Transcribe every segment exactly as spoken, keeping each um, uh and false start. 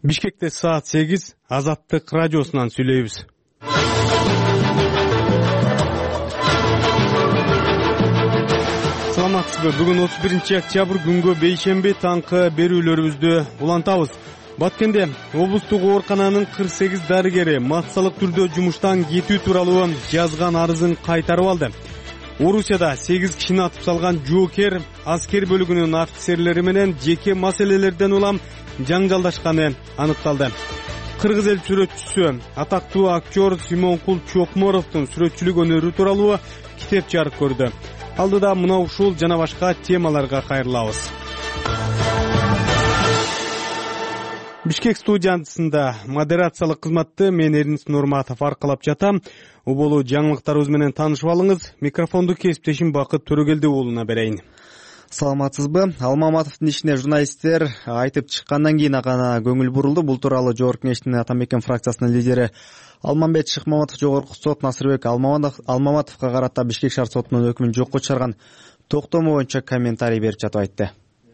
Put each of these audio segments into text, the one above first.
Бишкекте саат сегиз, Азаттык радиосунан сүйлөйбүз. Саламатсызбы? Бүгүн отуз биринчи октябрь күнгө бейшемби таңкы берүүлөрүбүздү улантабыз. Баткенде облустук оорукананын кырк сегиз дарыгери массалык түрдө жумуштан кетүү тууралуу жазган арызын кайтарып алды. Орусияда сегиз кишини атып салган жоокер аскер бөлүгүнүн офицерлери менен жеке маселелерден улам жаңжалдашканы аныкталды. Кыргыз эл сүрөтчүсү атактуу актер Симонкул Чокморовдун сүрөтчүлүк өнөрү тууралуу китеп жарык көрдү. Алдыда мына ушул жана башка темаларга кайрылабыз. Бишкек студиясында модерациялык кызматты мен Эрнис Нурматов аркалап жатам. Уболуу жаңылыктарыбыз менен таанышып алыңыз. Микрофонду кесиптешим Бакыт Төрөгелди уулуна берейин. Саламатсызбы? Алмаматовдун ишине журналисттер айтып чыккандан кийин гана көңүл бурулду. Бул тууралуу Жогорку Кеңештин Атамекен фракциясынын лидери Алмамбет Шыкмаматов Жогорку сот Насырбек Алмаматовго карата Бишкек шаар сотунун өкүмүн жокко чыгарган токтому боюнча комментарий берип жатып айтты.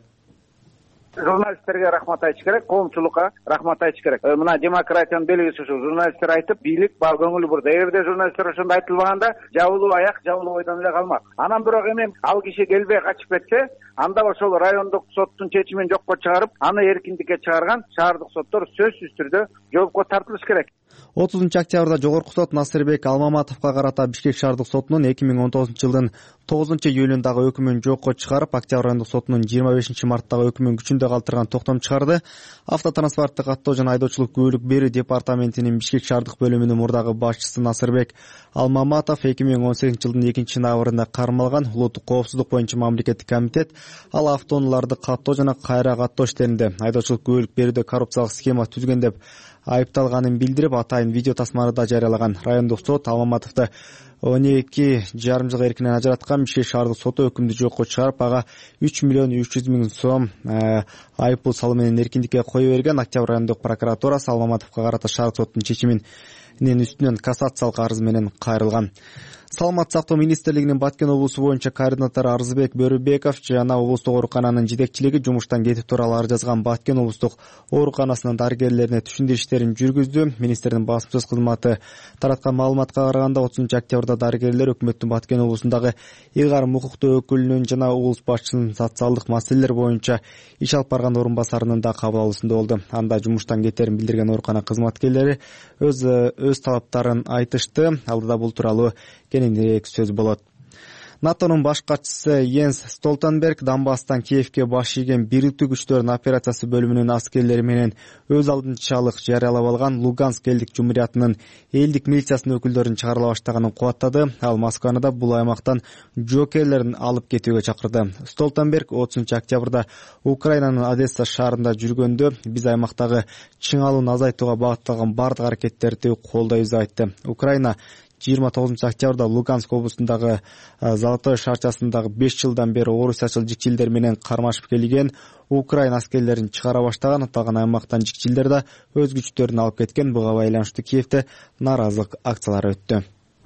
Журналисттерге рахмат айтыш керек, коомчулукка рахмат айтыш керек. Мына демократиянын белгиси ушу. Журналисттер айтып, бийлик баа көңүл бурду. Эгерде журналисттер ошондо айтылбаганда, жабылуу аяк, жабылуу бойдон эле калмак. Анан бирок эми ал киши келбей качып кетсе, анда ошол райондук соттун чечимин жокко чыгарып, аны эркиндикке чыгарган шаардык соттор сөзсүз түрдө жоопко тартылыш керек. отузунчу октябрда Жогорку сот Насырбек Алмаматовго карата Бишкек шаардык сотунун эки миң он тогузунчу жылдын тогузунчу июлундагы өкүмүн жокко чыгарып, Октябрь айындык сотунун жыйырма бешинчи марттагы өкүмүн күчүндө калтырган токтом чыгарды. Автотранспорттук каттоо жана айдоочулук күбөлүк берүү департаментинин Бишкек шаардык бөлүмүнүн мурдагы башчысы Насырбек Алмаматов эки миң он сегизинчи жылдын экинчи ноябрында кармалган. Улуттук коопсуздук боюнча мамлекеттик комитет ал автоунааларды каттоо жана кайра каттоо иштеринде айдоочулук күбөлүк берүүдө коррупциялык схема түзгөн деп айыпталганын билдирип, атайын видео тасманы да жарыялаган. Райондук сот Алмаматовду он эки жарым жыл эркинен ажыраткан. Бишкек шаардык соту өкүмдү жокко чыгарып, ага үч миллион үч жүз миң сом айыппул салуу менен эркиндикке кое берген. Октябрь айындык прокуратурасы Алмаматовго карата шаардык соттун чечиминин үстүнөн кассациялык арыз менен кайрылган. Саламаттык сактоо министрлигинин Баткен облусу боюнча координатору Арзыбек Бөрүбеков жана облустук оорукананын жетекчилиги жумуштан кетүү тууралуу арыз жазган Баткен облустук ооруканасынын дарыгерлерине түшүндүрүү иштерин жүргүздү. Министрдин басмачы кызматы тараткан маалыматка караганда, отузунчу октябрда дарыгерлер өкмөттүн Баткен облусундагы ыйгарым укуктуу өкүлүнүн жана облус башчысынын социалдык маселелер боюнча иш алып барган орун басарынын да кабыл алуусунда болду. Анда жумуштан кетерин билдирген оорукана кызматкерлери өз өз талаптарын айтышты. Алдыда бул тууралуу кененирээк сөз болот. НАТОнун баш катчысы Йенс Столтенберг Донбасстан Киевке баш ийген бириктүү күчтөрдүн операциясы бөлүмүнүн аскерлери менен өз алдынчалык жарыялап алган Луганск элдик жумуриятынын элдик милициясынын өкүлдөрүн чыгарыла баштаганын кубаттады. Ал Москваны да бул аймактан жоокерлерин алып кетүүгө чакырды. Столтенберг отузунчу октябрда Украинанын Одесса шаарында жүргөндө биз аймактагы чыңалууну азайтууга багытталган бардык аракеттерди колдойбуз деп айтты. Украина жыйырма тогузунчу октябрда Луганск облусундагы Золотой шарчасындагы беш жылдан бери орусиячыл жикчилдер менен кармашып келген Украина аскерлерин чыгара баштаган. Аталган аймактан жикчилдер да өз күчтөрүн алып кеткен. Буга байланыштуу Киевде нааразылык акциялары өттү.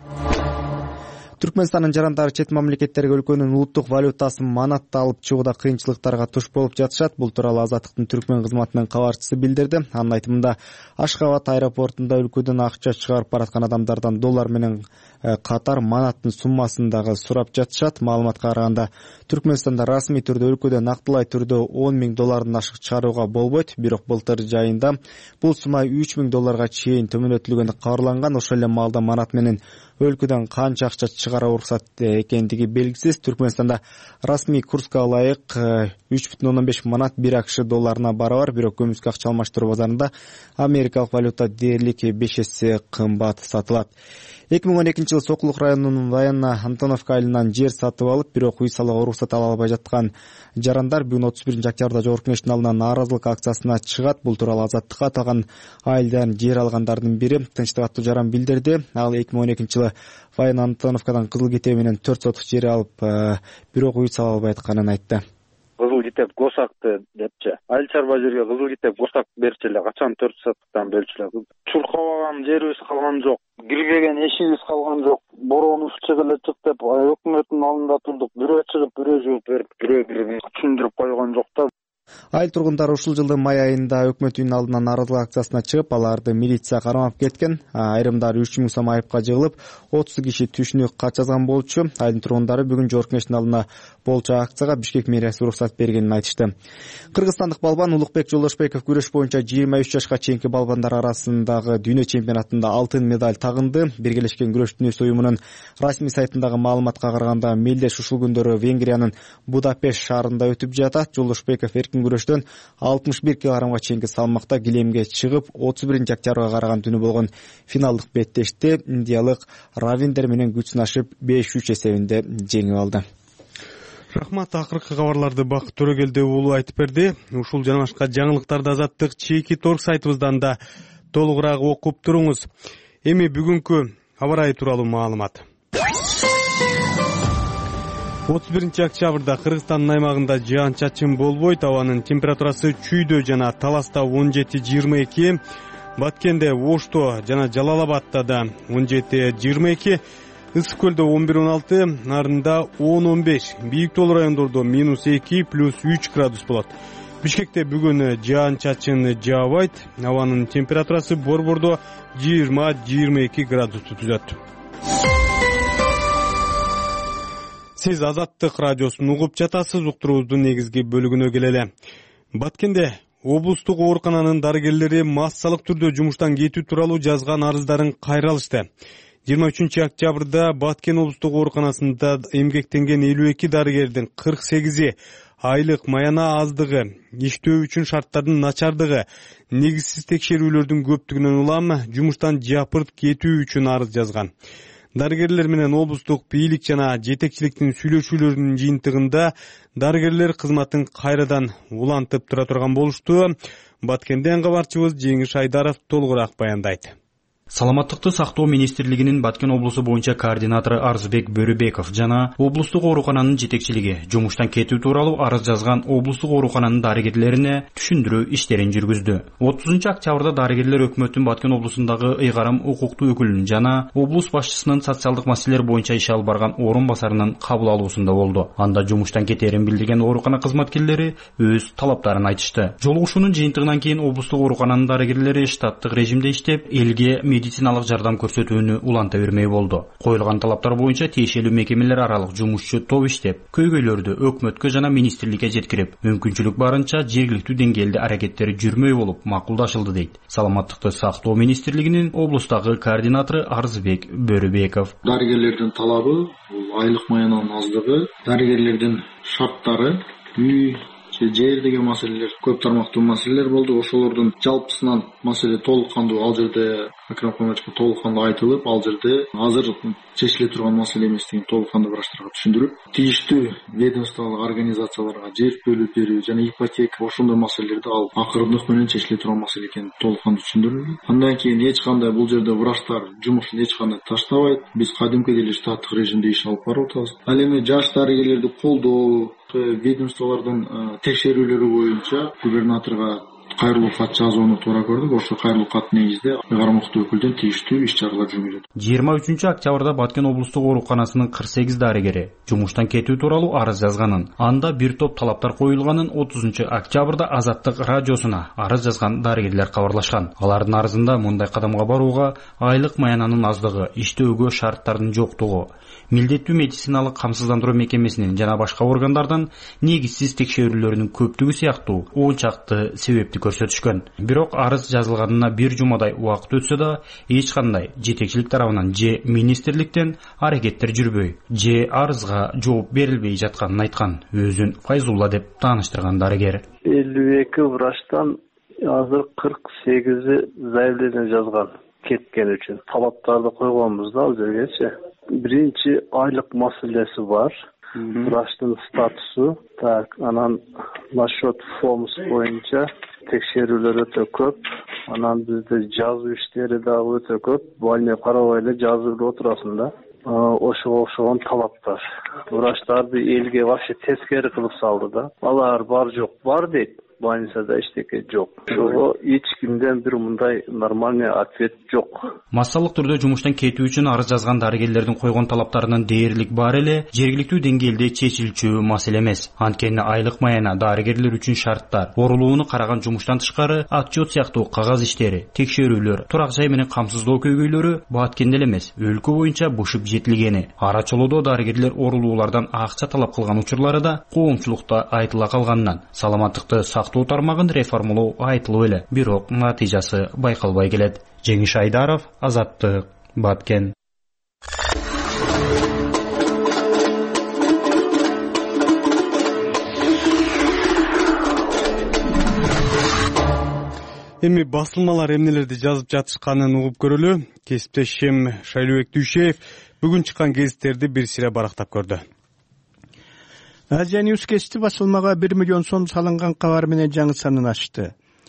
Түркмөнстандын жарандары чет мамлекеттерге өлкөнүн улуттук валютасын манатта алып чыгууда кыйынчылыктарга туш болуп жатышат. Бул тууралуу Азаттыктын Түркмөн кызматынын кабарчысы билдирди. Анын айтымында, Ашхабад аэропортунда өлкөдөн акча чыгарып бараткан адамдардан доллар менен катар манаттын суммасын дагы сурап жатышат. Маалыматка караганда, Түркмөнстанда расмий түрдө өлкөдө нактылай түрдө он миң доллардан ашык чыгарууга болбойт. Бирок былтыр жайында бул сумма үч миң долларга чейин төмөнөтүлгөнү кабарланган. Ошол эле маалда манат менен өлкөдөн канча акча чыгара уруксат экендиги белгисиз. Түркмөнстанда расмий курска ылайык үч бүтүн ондон беш манат бир акш долларына барабар. Бирок көмүскө акча алмаштыруу базарында америкалык валюта дээрлик беш эсе кымбат сатылат. эки миң он экинчи жылы Сокулук районунун Военно-Антоновка айылынан жер сатып алып, бирок үй салууга уруксат ала албай жаткан жарандар бүгүн отуз биринчи октябрда Жогорку Кеңештин алдына нааразылык акциясына чыгат. Бул тууралуу Азаттыкка аталган айылдан жер алгандардын бири Тынчтык аттуу жаран билдирди. Ал эки миң он экинчи жылы Военно-Антоновкадан кызыл китеби менен төрт сотук жер алып, бирок үй сала албай атканын айтты. Кызыл китеп госакты депчи. Айыл чарба жерге кызыл китеп госак берчи эле, качан төрт сотуктан бөлчү эле. Чуркабаган жерибиз калган жок, кирбеген эшигибиз калган жок. Бороонубуз чыгып эле чык деп өкмөттүн алдында турдук. Бирөө чыгып, бирөө жооп берип, бирөө бирин түшүндүрүп койгон жок да. Айыл тургундары ушул жылдын май айында өкмөт үйүнүн алдына нааразылык акциясына чыгып, аларды милиция кармап кеткен. Айрымдары үч миң сом айыпка жыгылып, отуз киши түшүнүк кат жазган болчу. Айылдын тургундары бүгүн Жогорку Кеңештин алдына болчу акцияга Бишкек мэриясы уруксат бергенин айтышты. Кыргызстандык балбан Улукбек Жолдошбеков күрөш боюнча жыйырма үч жашка чейинки балбандар арасындагы дүйнө чемпионатында алтын медаль тагынды. Биргелешкен күрөш дүнүйөсү уюмунун расмий сайтындагы маалыматка караганда, мелдеш ушул күндөрү Венгриянын Будапешт шаарында өтүп жатат. Жолдошбеков эркин күрөштөн алтымыш бир килограммга чейинки салмакта килемге чыгып, отуз биринчи октябрга караган түнү болгон финалдык беттеште индиялык Равиндер менен күч сынашып беш үч эсебинде жеңип алды. Рахмат, акыркы кабарларды Бакыт Төрөгелди уулу айтып берди. Ушул жана башка жаңылыктарды Азаттык чеки торг сайтыбыздан да толугураак окуп туруңуз. Эми бүгүнкү аба ырайы тууралуу маалымат. отуз биринчи октябрда Кыргызстандын аймагында жаан-чачын болбойт. Абанын температурасы Чүйдө жана Таласта он жети жыйырма эки, Баткенде, Ошто жана Жалал-Абадта да он жети жыйырма эки, Ысык көлдө он бир он алты, Нарында он он беш, Бийик Тоол райондордо минус эки, плюс үч градус болот. Бишкекте бүгүн жаан-чачын жаабайт. Абанын температурасы Борбордо жыйырма жыйырма эки градусту түзөт. Сиз Азаттык радиосун угуп жатасыз. Уктуруубуздун негизги бөлүгүнө келели. Баткенде облустук оорукананын дарыгерлери массалык түрдө жумуштан кетүү тууралуу жазган арыздарын кайра алышты. жыйырма үчүнчү октябрда Баткен облустук ооруканасында эмгектенген элүү эки дарыгердин кырк сегизи айлык маяна аздыгы, иштөө үчүн шарттардын начардыгы, негизсиз текшерүүлөрдүн көптүгүнөн улам жумуштан жапырт кетүү үчүн арыз жазган. Дарыгерлер менен облустук бийлик жана жетекчиликтин сүйлөшүүлөрүнүн жыйынтыгында дарыгерлер кызматын кайрадан улантып тура турган болушту. Баткенден кабарчыбыз Жеңиш Айдаров толугураак баяндайт. Саламаттыкты сактоо министрлигинин Баткен облусу боюнча координатору Арзбек Бөрүбеков жана облустук оорукананын жетекчилиги жумуштан кетүү тууралуу арыз жазган облустук оорукананын дарыгерлерине түшүндүрүү иштерин жүргүздү. отузунчу октябрда дарыгерлер өкмөттүн Баткен облусундагы ыйгарым укуктуу өкүлүнүн жана облус башчысынын социалдык маселелер боюнча иш алып барган орун басарынын кабыл алуусунда болду. Анда жумуштан кетерин билдирген оорукана кызматкерлери өз талаптарын айтышты. Жолугушуунун жыйынтыгынан кийин облустук оорукананын дарыгерлери штаттык режимде иштеп, элге медициналык жардам көрсөтүүнү уланта бермей болду. Коюлган талаптар боюнча тиешелүү мекемелер аралык жумушчу топ иштеп, көйгөйлөрдү өкмөткө жана министрликке жеткирип, мүмкүнчүлүк барынча жергиликтүү деңгээлде аракеттери жүрмөй болуп макулдашылды дейт Саламаттыкты сактоо министрлигинин облустагы координатору Арзбек Бөрүбеков. Дарыгерлердин талабы бул айлык маянанын аздыгы, дарыгерлердин шарттары, үй жер деген маселелер, көп тармактуу маселелер болду. Ошолордун жалпысынан маселе толук кандуу ал жерде Акрам Камачка толук кандуу айтылып, ал жерде азыр чечиле турган маселе эместигин толук кандуу врачтарга түшүндүрүп, тийиштүү ведомстволук организацияларга жер бөлүп берүү жана ипотека ошондой маселелерди ал акырындык менен чечиле турган маселе экенин толук кандуу түшүндүрүлдү. Андан кийин эч кандай бул жерде врачтар жумушун эч кандай таштабайт. Биз кадимкидей эле штаттык режимде иш алып барып атабыз. Ал эми жаш дарыгерлерди колдоо, ведомстволордун текшерүүлөрү боюнча губернаторго кайрылуу кат жазууну туура көрдүк. Ошо кайрылуу кат негизде ыйгарым укуктуу өкүлдөн тийиштүү иш чаралар жүргүзүлөт. жыйырма үчүнчү октябрда Баткен облустук ооруканасынын кырк сегиз дарыгери жумуштан кетүү тууралуу арыз жазганын, анда бир топ талаптар коюлганын отузунчу октябрда Азаттык радиосуна арыз жазган дарыгерлер кабарлашкан. Алардын арызында мындай кадамга барууга айлык маянанын аздыгы, иштөөгө шарттардын жоктугу, милдеттүү медициналык камсыздандыруу мекемесинин жана башка органдардан негизсиз текшерүүлөрүнүн көптүгү сыяктуу он чакты себепти көрсөтүшкөн. Бирок арыз жазылганына бир жумадай убакыт өтсө да эч кандай жетекчилик тарабынан же министрликтен аракеттер жүрбөй, же арызга жооп берилбей жатканын айткан өзүн Файзулла деп тааныштырган дарыгер. элүү эки врачтан азыр кырк сегизи заявление жазган кеткен үчүн. Талаптарды койгонбуз да ал жергечи. Биринчи айлык маселеси бар. Врачтын статусу, так, анан насчет фомс боюнча текшерүүлөр өтө көп. Анан бизде жазуу иштери дагы өтө көп. Больной карабай эле жазып отурасың да. Ошого окшогон талаптар. Врачтарды элге вообще тескери кылып салды да. Алар бар жок бар дейт. больницада эчтеке жок. Ошого эч кимден бир мындай нормальный ответ жок. Массалык түрдө жумуштан кетүү үчүн арыз жазган дарыгерлердин койгон талаптарынын дээрлик бар эле жергиликтүү деңгээлде чечилчү маселе эмес. Анткени айлык маяна, дарыгерлер үчүн шарттар, орулууну караган жумуштан тышкары отчет сыяктуу кагаз иштери, текшерүүлөр, турак жай менен камсыздоо көйгөйлөрү Баткенде эмес, өлкө боюнча бушуп жетилгени. Ара чолоодо дарыгерлер орулуулардан акча талап кылган учурлары да коомчулукта айтыла калганынан саламаттыкты сактоо тармагын реформалоо айтылып эле, бирок натыйжасы байкалбай келет. Жеңиш Айдаров, Азаттык, Баткен. Эми басылмалар эмнелерди жазып жатышканын угуп көрөлү. Кесиптешим Шайлообек Дүйшеев бүгүн чыккан гезиттерди бир сире барактап көрдү. Азия Ньюс кести басылмага бир миллион сом салынган кабар менен жаңы санын ачты.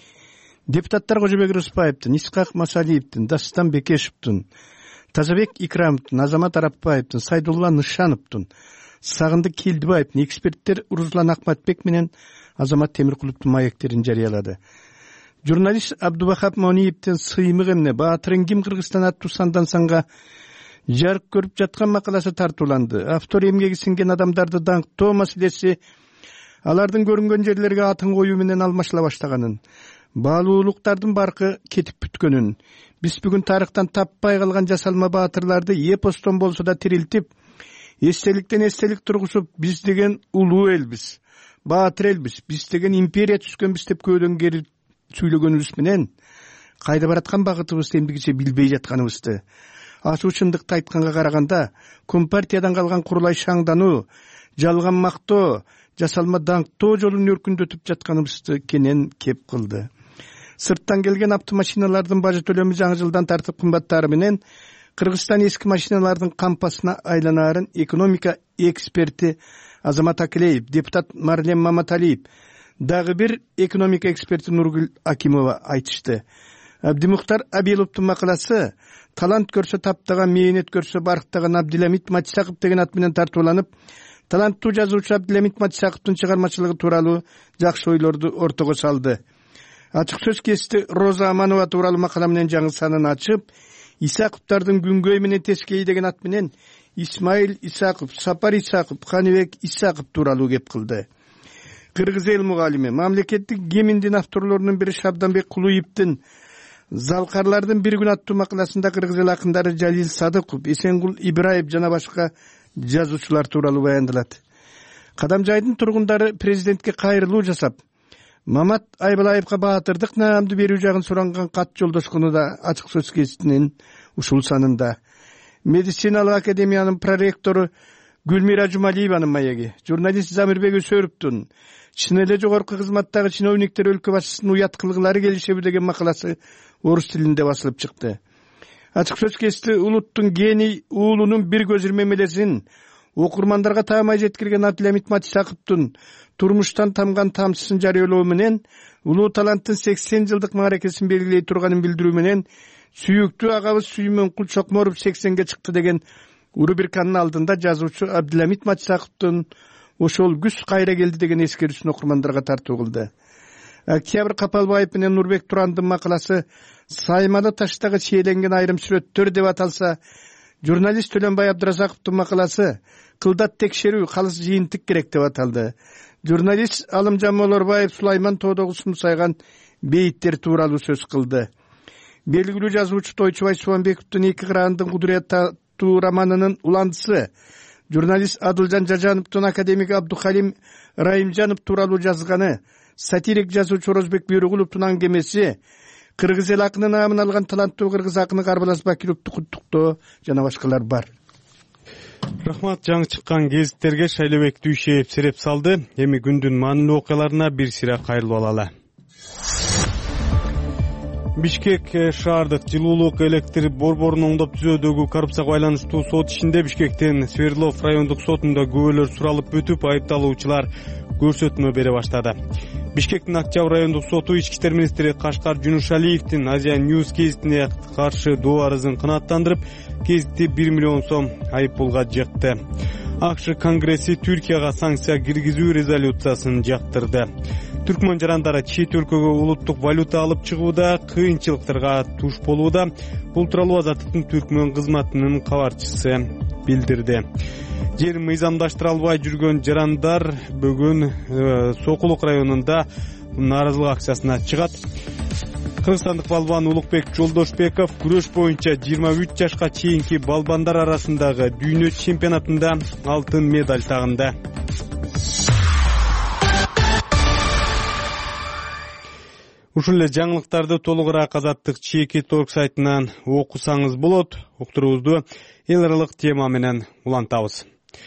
Депутаттар Кожобек Рыспаевдин, Исхак Масалиевдин, Дастан Бекешевдин, Тазабек Икрамовдун, Азамат Арапбаевдин, Сайдулла Нышановдун, Сагындык Келдибаевдин, эксперттер Руслан Акматбек менен Азамат Темиркуловдун маектерин жарыялады. Журналист Абдубахап Мониевдин сыймык эмне Баатырын ким Кыргызстан аттуу сандан санга жарык көрүп жаткан макаласы тартууланды. Автор эмгеги сиңген адамдарды даңктоо маселеси алардын көрүнгөн жерлерге атын коюу менен алмашыла баштаганын, баалуулуктардын баркы кетип бүткөнүн, биз бүгүн тарыхтан таппай калган жасалма баатырларды эпостон болсо да тирилтип, эстеликтен эстелик тургузуп, биз деген улуу элбиз, баатыр элбиз, биз деген империя түзгөнбүз деп көөдөн кери сүйлөгөнүбүз менен кайда бараткан багытыбызды эмдигиче билбей жатканыбызды, ачуу чындыкты айтканга караганда Компартиядан калган курулай шаңдануу, жалган мактоо, жасалма даңктоо жолун өркүндөтүп жатканыбызды кенен кеп кылды. Сырттан келген автомашиналардын бажы төлөмү жаңы жылдан тартып кымбаттары менен Кыргызстан эски машиналардын кампасына айланаарын экономика эксперти Азамат Акилеев, депутат Марлен Маматалиев, дагы бир экономика эксперти Нургүл Акимова айтышты. Абдимухтар Абиловдун макаласы талант көрсө таптаган, мээнет көрсө барктаган Абдиламит Матисаков деген ат менен тартууланып, таланттуу жазуучу Абдиламит Матисаковдун чыгармачылыгы тууралуу жакшы ойлорду ортого салды. Ачык сөз кести Роза Аманова тууралуу макала менен жаңы санын ачып, Исаковдардын күнгөй менен тескей деген ат менен Исмаил Исаков, Сапар Исаков, Каныбек Исаков тууралуу кеп кылды. Кыргыз эл мугалими, мамлекеттик гимндин авторлорунун бири Шабданбек Кулуевдин Залкарлардын бир күн аттуу макаласында кыргыз эл акындары Жалил Садыков, Эсенгул Ибраев жана башка жазуучулар тууралуу баяндалат. Кадамжайдын тургундары президентке кайрылуу жасап, Мамат Айбалаевга баатырдык наамды берүү жагын суранган кат жолдошкуну да ачык сөз кеситинин ушул санында. Медициналык академиянын проректору Гүлмира Жумалиеванын маеги, журналист Замирбек Өсөровдун чын эле жогорку кызматтагы чиновниктер өлкө башчысынын уят кылгылары келишеби деген макаласы орус тилинде басылып чыкты. Ачык сөз кести улуттун гений уулунун бир көз ирмемелесин окурмандарга таамай жеткирген Абдиламит Матисаковдун турмуштан тамган тамчысын жарыялоо менен улуу таланттын сексен жылдык мааракесин белгилей турганын билдирүү менен сүйүктүү агабыз Сүймөнкул Чокморов сексенге чыкты деген рубриканын алдында жазуучу Абдиламит Матисаковдун ошол күз кайра келди деген эскерүүсүн окурмандарга тартуу кылды. Октябрь Капалбаев менен Нурбек Турандын макаласы Саймалы таштагы чийеленген айрым сүрөттөр деп аталса, журналист Төлөнбай Абдыразаковдун макаласы Кылдат текшерүү калыс жыйынтык керек деп аталды. Журналист Алымжан Молорбаев Сулайман тоодогу сумсайган бейиттер тууралуу сөз кылды. Белгилүү жазуучу Тойчубай Суанбековдун эки кыраандын кудурет аттуу романынын уландысы, журналист Адылжан Жажановдун академик Абдухалим Райымжанов тууралуу жазганы, сатирик жазуучу Орозбек Бүйрөгуловдун аңгемеси, кыргыз эл акынын наамын алган таланттуу кыргыз акыны Карбалас Бакировду куттуктоо жана башкалар бар. Рахмат, жаңы чыккан гезиттерге Шайлообек Дүйшеев сереп салды. Эми күндүн маанилүү окуяларына бир сире кайрылып алалы. Бишкек шаардык жылуулук электр борборун оңдоп түзүүдөгү коррупцияга байланыштуу сот ишинде Бишкектин Свердлов райондук сотунда күбөлөр суралып бүтүп, айыпталуучулар көрсөтмө бере баштады. Бишкектин Октябрь райондук соту ички иштер министри Кашкар Жунушалиевдин Азия Ньюс гезитине каршы доо арызын канааттандырып, гезитти бир миллион сом айыппулга жыкты. АКШ Конгресси Түркияга санкция киргизүү резолюциясын жактырды. түркмөн жарандары чет өлкөгө улуттук валюта алып чыгууда кыйынчылыктарга туш болууда. Бул тууралуу Азаттыктын түркмөн кызматынын кабарчысы билдирди. Жер мыйзамдаштыра албай жүргөн жарандар бүгүн Сокулук районунда нааразылык акциясына чыгат. Кыргызстандык балбан Улукбек Жолдошбеков күрөш боюнча жыйырма үч жашка чейинки балбандар арасындагы дүйнө чемпионатында алтын медаль тагынды. Ушул эле жаңылыктарды толугураак Азаттык чеки торг сайтынан окусаңыз болот. Уктуруубузду эл аралык тема менен улантабыз.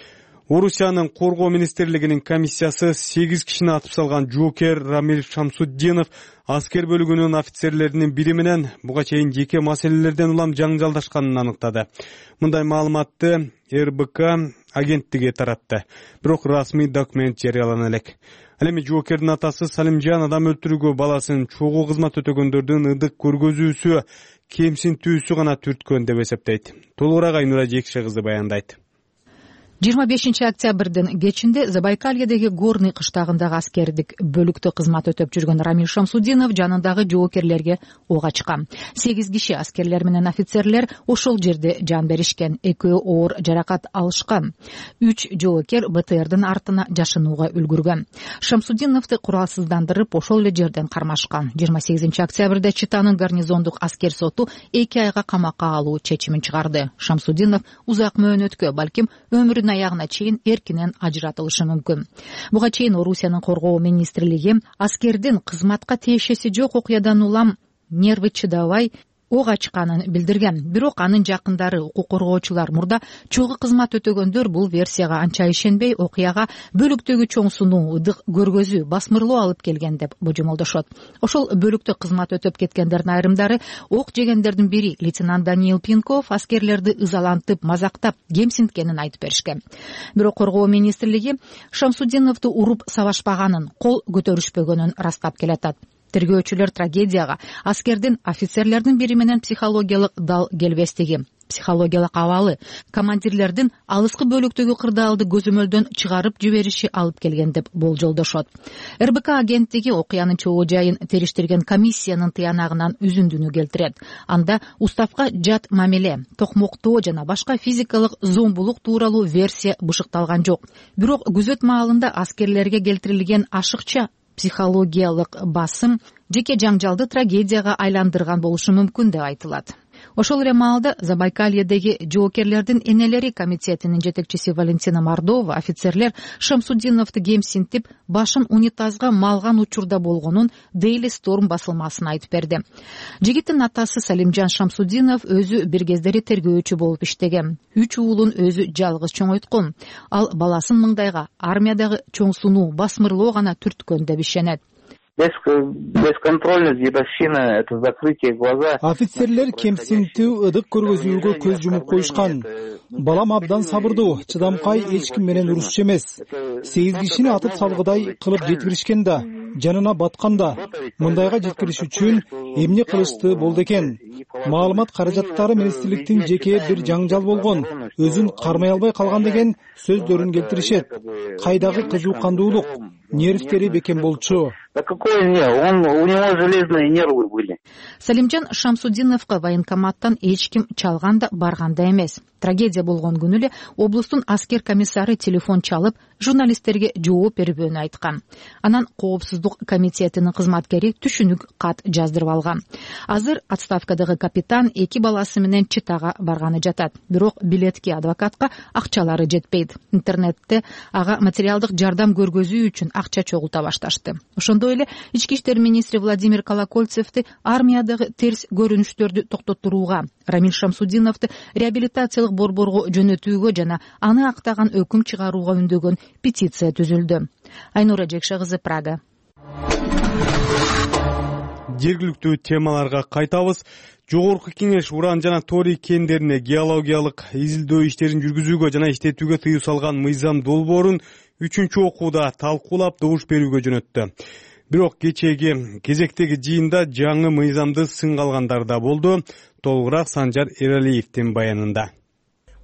Орусиянын коргоо министрлигинин комиссиясы сегиз кишини атып салган жоокер Рамиль Шамсуддинов аскер бөлүгүнүн офицерлеринин бири менен буга чейин жеке маселелерден улам жаңжалдашканын аныктады. Мындай маалыматты эр бэ ка агенттиги таратты. Бирок расмий документ жарыялана элек. Ал эми жоокердин атасы Салимжан адам өлтүрүүгө баласын чогуу кызмат өтөгөндөрдүн ындык көргөзүүсү кемсинтүүсү гана түрткөн деп эсептейт. Толугураак Айнура Жекше кызы баяндайт. жыйырма бешинчи октябрдын кечинде Забайкальедеги Горный кыштагындагы аскердик бөлүктө кызмат өтөп жүргөн Рамиль Шамсуддинов жанындагы жоокерлерге ок ачкан. сегиз киши аскерлер менен офицерлер ошол жерде жан беришкен. Экөө оор жаракат алышкан. үч жоокер бэ тэ эрдин артына жашынууга үлгүргөн. Шамсуддиновду куралсыздандырып ошол эле жерден кармашкан. жыйырма сегизинчи октябрда Читанын гарнизондук аскер соту эки айга камакка алуу чечимин чыгарды. Шамсуддинов узак мөөнөткө, балким өмүрүнүн аягына чейин эркинен ажыратылышы мүмкүн. Буга чейин Орусиянын коргоо министрлиги аскердин кызматка тиешеси жок окуядан улам нерви чыдабай ок ачканын билдирген. Бирок анын жакындары, укук коргоочулар мурда чогуу кызмат өтөгөндөр бул версияга анча ишенбей, окуяга бөлүктөгү чоң сунуу, ыдык көргөзүү, басмырлоо алып келген деп божомолдошот. Ошол бөлүктө кызмат өтөп кеткендердин айрымдары ок жегендердин бири лейтенант Даниил Пинков аскерлерди ызалантып, мазактап, кемсинткенин айтып беришкен. Бирок коргоо министрлиги Шамсуддиновду уруп сабашпаганын, кол көтөрүшпөгөнүн растап келатат. Тергөөчүлөр трагедияга аскердин офицерлердин бири менен психологиялык дал келбестиги, психологиялык абалы, командирлердин алыскы бөлүктөгү кырдаалды көзөмөлдөн чыгарып жибериши алып келген деп болжолдошот. эр бэ ка агенттиги окуянын чогуу жайын териштирген комиссиянын тыянагынан үзүндүнү келтирет. Анда уставка жат мамиле, токмоктоо жана башка физикалык зомбулук тууралуу версия бышыкталган жок. Бирок күзөт маалында аскерлерге келтирилген ашыкча психологиялык басым жеке жаңжалды трагедияга айландырган болушу мүмкүн деп айтылат. Ошол эле маалда Забайкальедеги жоокерлердин энелери комитетинин жетекчиси Валентина Мордова офицерлер Шамсуддиновду кемсинтип, башын унитазга малган учурда болгонун Daily Storm басылмасына айтып берди. Жигиттин атасы Салимжан Шамсуддинов өзү бир кездери тергөөчү болуп иштеген. Үч уулун өзү жалгыз чоңойткон. Ал баласын мыңдайга армиядагы чоң сунуу, басмырлоо гана түрткөн деп ишенет. Бесконтрольность, дедовщина, это закрытие глаза. Офицерлер кемсинтүү, ыдык көргөзүүгө көз жумуп коюшкан. Балам абдан сабырдуу, чыдамкай, эч ким менен урушчу эмес. Сегиз кишини атып салгыдай кылып жеткиришкен да, жанына баткан да. Мындайга жеткириш үчүн эмне кылышты болду экен? Маалымат каражаттары министрликтин жеке бир жаңжал болгон, өзүн кармай албай калган деген сөздөрүн келтиришет. Кайдагы кызуукандуулук, нервтери бекем болчу. Да какой не, он, у него железные нервы были. Салимжан Шамсуддиновго военкоматтан эч ким чалган да барган да эмес. Трагедия болгон күнү эле облустун аскер комиссары телефон чалып, журналисттерге жооп бербөөнү айткан. Анан коопсуздук комитетинин кызматкери түшүнүк кат жаздырып алган. Азыр отставкадагы капитан эки баласы менен Читага барганы жатат. Бирок билетке адвокатка акчалары жетпейт. Интернетте ага материалдык жардам көргөзүү үчүн акча чогулта башташты. Ошондой эле ички иштер министри Владимир Колокольцевди армиядагы терс көрүнүштөрдү токтотууга, Рамиль Шамсуддиновду реабилитациялык борборго жөнөтүүгө жана аны актаган өкүм чыгарууга үндөгөн петиция түзүлдү. Айнура Жекше кызы, Прага. Жергиликтүү темаларга кайтабыз. Жогорку кеңеш уран жана торий кендерине геологиялык изилдөө иштерин жүргүзүүгө жана иштетүүгө тыюу салган мыйзам долбоорун үчүнчү окууда талкуулап добуш берүүгө жөнөттү. Бирок кечээги кезектеги жыйында жаңы мыйзамды сынга алгандар да болду. Толугураак Санжар Эралиевдин баянында.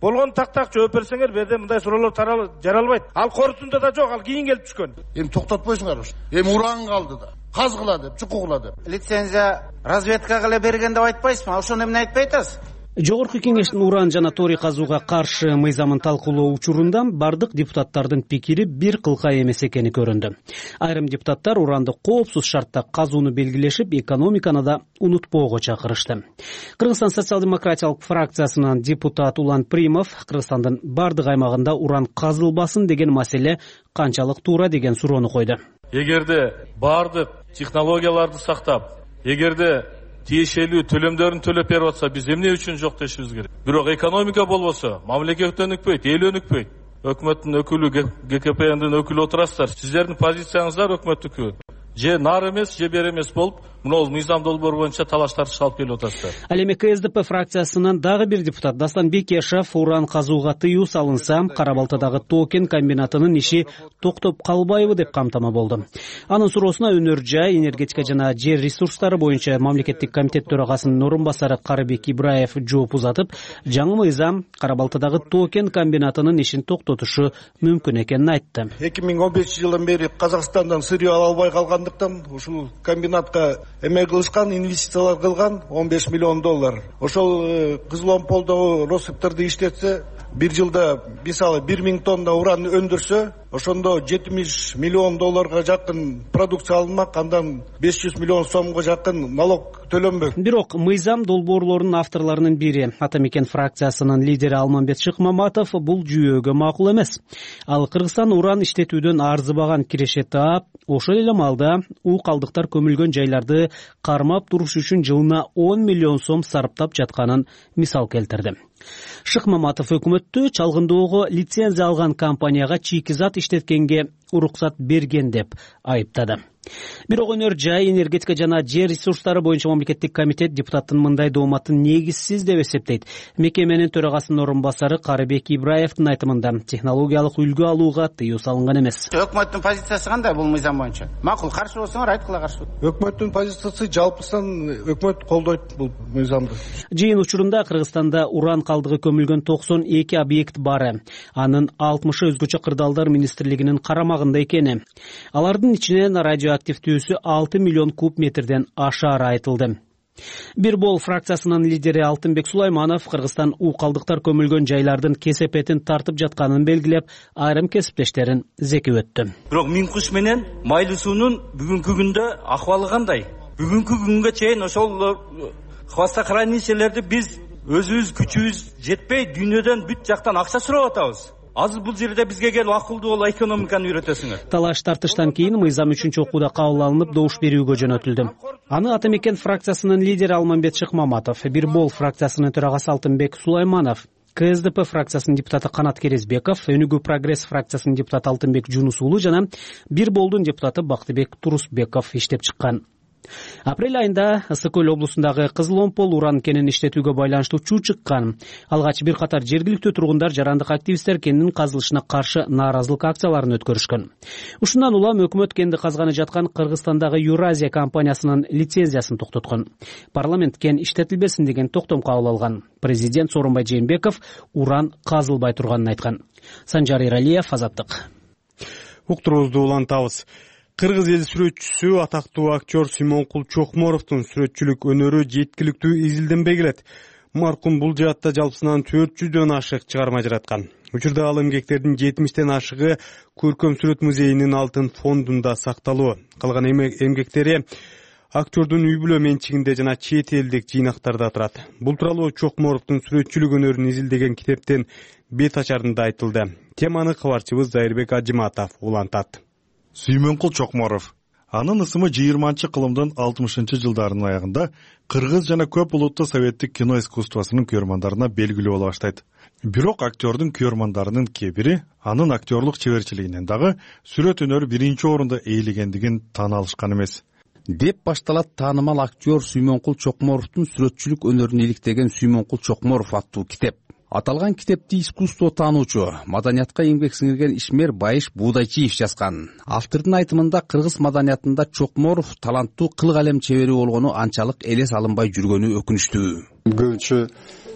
болгон тактак жооп берсеңер бул жерде мындай суроолор жаралбайт. Ал корутунда да жок, ал кийин келип түшкөн. Эми токтотпойсуңар ушу. Эми уран калды да. Каз кыла деп, чуку кыла деп. Лицензия разведкага эле берген деп айтпайсызбы? Ошону эмне айтпай атасыз? Жогорку кеңештин уран жана торий казууга каршы мыйзамын талкуулоо учурунда бардык депутаттардын пикири бир кылка эмес экени көрүндү. Айрым депутаттар уранды коопсуз шартта казууну белгилешип, экономиканы да унутпоого чакырышты. Кыргызстан социал-демократиялык фракциясынын депутат Улан Примов Кыргызстандын бардык аймагында уран казылбасын деген маселе канчалык туура деген суроону койду. Эгерде бардык технологияларды сактап, эгерде тиешелүү төлөмдөрүн төлөп берип атса, биз эмне үчүн жок дешибиз керек. Бирок экономика болбосо, мамлекет өнүкпөйт, эл өнүкпөйт. Өкмөттүн өкүлү, ГКПНдин өкүлү отурасыздар. Сиздердин позицияныздар өкмөттүкү же нар эмес, же бер эмес болуп, мына мыйзам долбоор боюнча талаш тартыш алып келип атасыздар. Ал эми КСДП фракциясынан дагы бир депутат Дастан Бекешев уран казууга тыюу салынса, Кара-Балтадагы Токен комбинатынын иши токтоп калбайбы деп камтама болду. Анын суроосуна Өнөр жай, энергетика жана жер ресурстары боюнча мамлекеттик комитет төрагасынын орун басары Карыбек Ибраев жооп узатып, жаңы мыйзам Кара-Балтадагы Токен комбинатынын ишин токтотушу мүмкүн экенин айтты. эки миң он бешинчи жылдан бери Казакстандан сырье ала албай калгандыктан ушул комбинатка эме кылышкан, инвестициялар кылган он беш миллион доллар. Ошол Кызыломполдогу Россыптарды иштетсе, бир жылда мисалы бир миң тонна уран өндүрсө, ошондо жетимиш миллион долларга жакын продукция алынмак, андан беш жүз миллион сомго жакын налог төлөнбөк. Бирок мыйзам долбоорлорунун авторлорунун бири, Атамекен фракциясынын лидери Алмамбет Шыкмаматов бул жүйөгө макул эмес. Ал Кыргызстан уран иштетүүдөн арзыбаган киреше таап, ошол эле маалда уу калдыктар көмүлгөн жайларды кармап туруш үчүн жылына он миллион сом сарптап жатканын мисал келтирди. Шыкмаматов өкмөттү чалгындоого лицензия алган компанияга чийки-зат иштеткенге уруксат берген деп айыптады. Бирок Өнөр жай, энергетика жана жер ресурстары боюнча мамлекеттик комитет депутаттын мындай дооматын негизсиз деп эсептейт. Мекеменин төрагасынын орун басары Карыбек Ибраевдин айтымында технологиялык үлгү алууга тыюу салынган эмес. Өкмөттүн позициясы кандай бул мыйзам боюнча? Макул, каршы болсоңор айткыла каршы. Өкмөттүн позициясы жалпысын өкмөт колдойт бул мыйзамды. Жыйын учурунда Кыргызстанда уран калдыгы көмүлгөн токсон эки объект бар. Анын алтымышы өзгөчө кырдаалдар министрлигинин карамагында экени. Алардын ичинен радиоактивдүүсү алты миллион куб метрден ашаары айтылды. Бир бол фракциясынын лидери Алтынбек Сулайманов Кыргызстан уу калдыктар көмүлгөн жайлардын кесепетин тартып жатканын белгилеп, айрым кесиптештерин зекип өттү. Бирок Минкуш менен Майлы суунун бүгүнкү күндө акыбалы кандай? Бүгүнкү күнгө чейин ошол хвостохранилищелерди биз өзүбүз күчүбүз жетпей дүйнөдөн бүт жактан акча сурап атабыз. Азыр бул жерде бизге келип акылдуу бол экономиканы үйрөтөсүңөр. Талаш тартыштан кийин мыйзам үчүнчү окууда кабыл алынып, добуш берүүгө жөнөтүлдү. Аны Атамекен фракциясынын лидери Алмамбет Шыкмаматов, Бир бол фракциясынын төрагасы Алтынбек Сулайманов, КСДП фракциясынын депутаты Канат Керезбеков, Өнүгүү прогресс фракциясынын депутаты Алтынбек Жунус уулу жана Бир болдун депутаты Бактыбек Турусбеков иштеп чыккан. Апрель айында Ысык Көл облусундагы Кызыломпол уран кенин иштетүүгө байланыштуу чуу чыккан. Алгач бир катар жергиликтүү тургундар жарандык активисттер кендин казылышына каршы нааразылык акцияларын өткөрүшкөн. Ушундан улам өкмөт кенди казганы жаткан Кыргызстандагы Юразия компаниясынын лицензиясын токтоткон. Парламент кен иштетилбесин деген токтом кабыл алган. Президент Сооронбай Жээнбеков уран казылбай турганын айткан. Санжар Иралиев, Азаттык. Уктуруубузду улантабыз. Кыргыз эл сүрөтчүсү атактуу актер Сүймөнкул Чокморовдун сүрөтчүлүк өнөрү жеткиликтүү изилденбей келет. Маркум бул жаатта жалпысынан төрт жүздөн ашык чыгарма жараткан. Учурда ал эмгектердин жетимиштен ашыгы Көркөм сүрөт музейинин алтын фондунда сакталуу. Калган эмгектери актердун үй бүлө менчигинде жана чет элдик жыйнактарда турат. Бул тууралуу Чокморовдун сүрөтчүлүк өнөрүн изилдеген китептин бет ачарында айтылды. Теманы кабарчыбыз Зайырбек Ажыматов улантат. Сүймөнкул Чокморов. Анын ысымы жыйырманчы кылымдын алтымышынчы жылдарынын аягында кыргыз жана көп улуттуу советтик кино искусствосунун көрмандарына белгилүү боло баштайт. Бирок актердун көрмандарынын кээ бири анын актерлук чеберчилигинен дагы сүрөт өнөрү биринчи орунда ээлегендигин таана алышкан эмес. Деп башталат таанымал актер Сүймөнкул Чокморовдун сүрөтчүлүк өнөрүн иликтеген Сүймөнкул Чокморов аттуу китеп. Аталган китепти искусство таануучу, маданиятка эмгек сиңирген ишмер Байыш Буудайчиев жазган. Автордун айтымында кыргыз маданиятында Чокморов таланттуу кыл калем чебери болгону анчалык элес алынбай жүргөнү өкүнүчтүү. Көбүнчө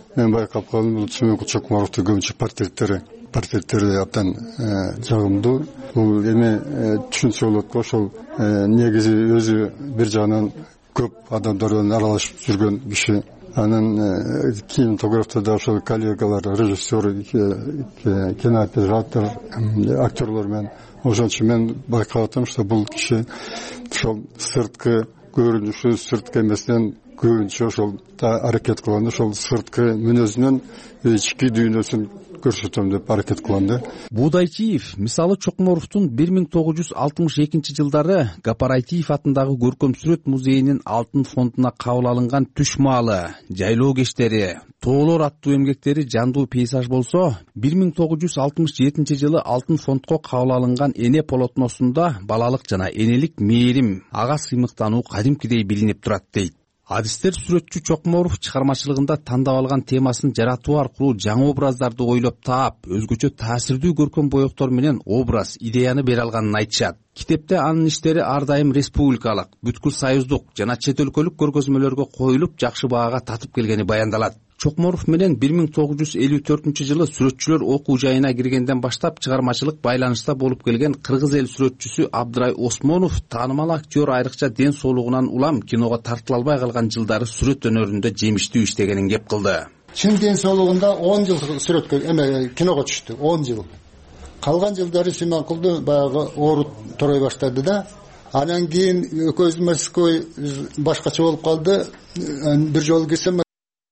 мен байкап калдым, бул Сүймөнкул Чокморовдун көбүнчө портреттери портреттери абдан жагымдуу. Бул эми түшүнсө болот, ошол негизи өзү бир жагынан көп адамдар менен аралашып жүргөн киши. Анын кинематографта да ошол коллегалар, режиссер, кинооператор, актерлор менен ошон үчүн мен байкап атам, что бул киши ошол сырткы көрүнүшү, сырткы эмесинен көбүнчө ошол аракет кылган, ошол сырткы мүнөзүнөн ички дүйнөсүн көрсөтөм деп аракет кылган да. Будайчиев мисалы Чокморовдун бир миң тогуз жүз алтымыш экинчи жылдары Гапарайтиев атындагы көркөм сүрөт музейинин алтын фондуна кабыл алынган түш маалы, жайлоо кештери, тоолор аттуу эмгектери жандуу пейзаж болсо, бир миң тогуз жүз алтымыш жетинчи жылы алтын фондко кабыл алынган эне полотносунда балалык жана энелик мээрим, ага сыймыктануу кадимкидей билинип турат дейт. Адистер сүрөтчү Чокморов чыгармачылыгында тандап алган темасын жаратуу аркылуу жаңы образдарды ойлоп таап, өзгөчө таасирдүү көркөм боектор менен образ, идеяны бере алганын айтышат. Китепте анын иштери ар дайым республикалык, бүткүл союздук жана чет өлкөлүк көргөзмөлөргө коюлуп, жакшы баага татып келгени баяндалат. Чокморов менен бир миң тогуз жүз элүү төртүнчү жылы сүрөтчүлөр окуу жайына киргенден баштап чыгармачылык байланышта болуп келген кыргыз эл сүрөтчүсү Абдрай Осмонов таанымал актер айрыкча ден соолугунан улам киного тартыла албай калган жылдары сүрөт өнөрүндө жемиштүү иштегенин кеп кылды. Чын ден соолугунда он жыл сүрөткө эме киного түштү, он жыл. Калган жылдары Сүймөнкулду баягы оору турай баштады да, анан кийин экөөбүз Москвой башкача болуп калды. Бир жолу кирсем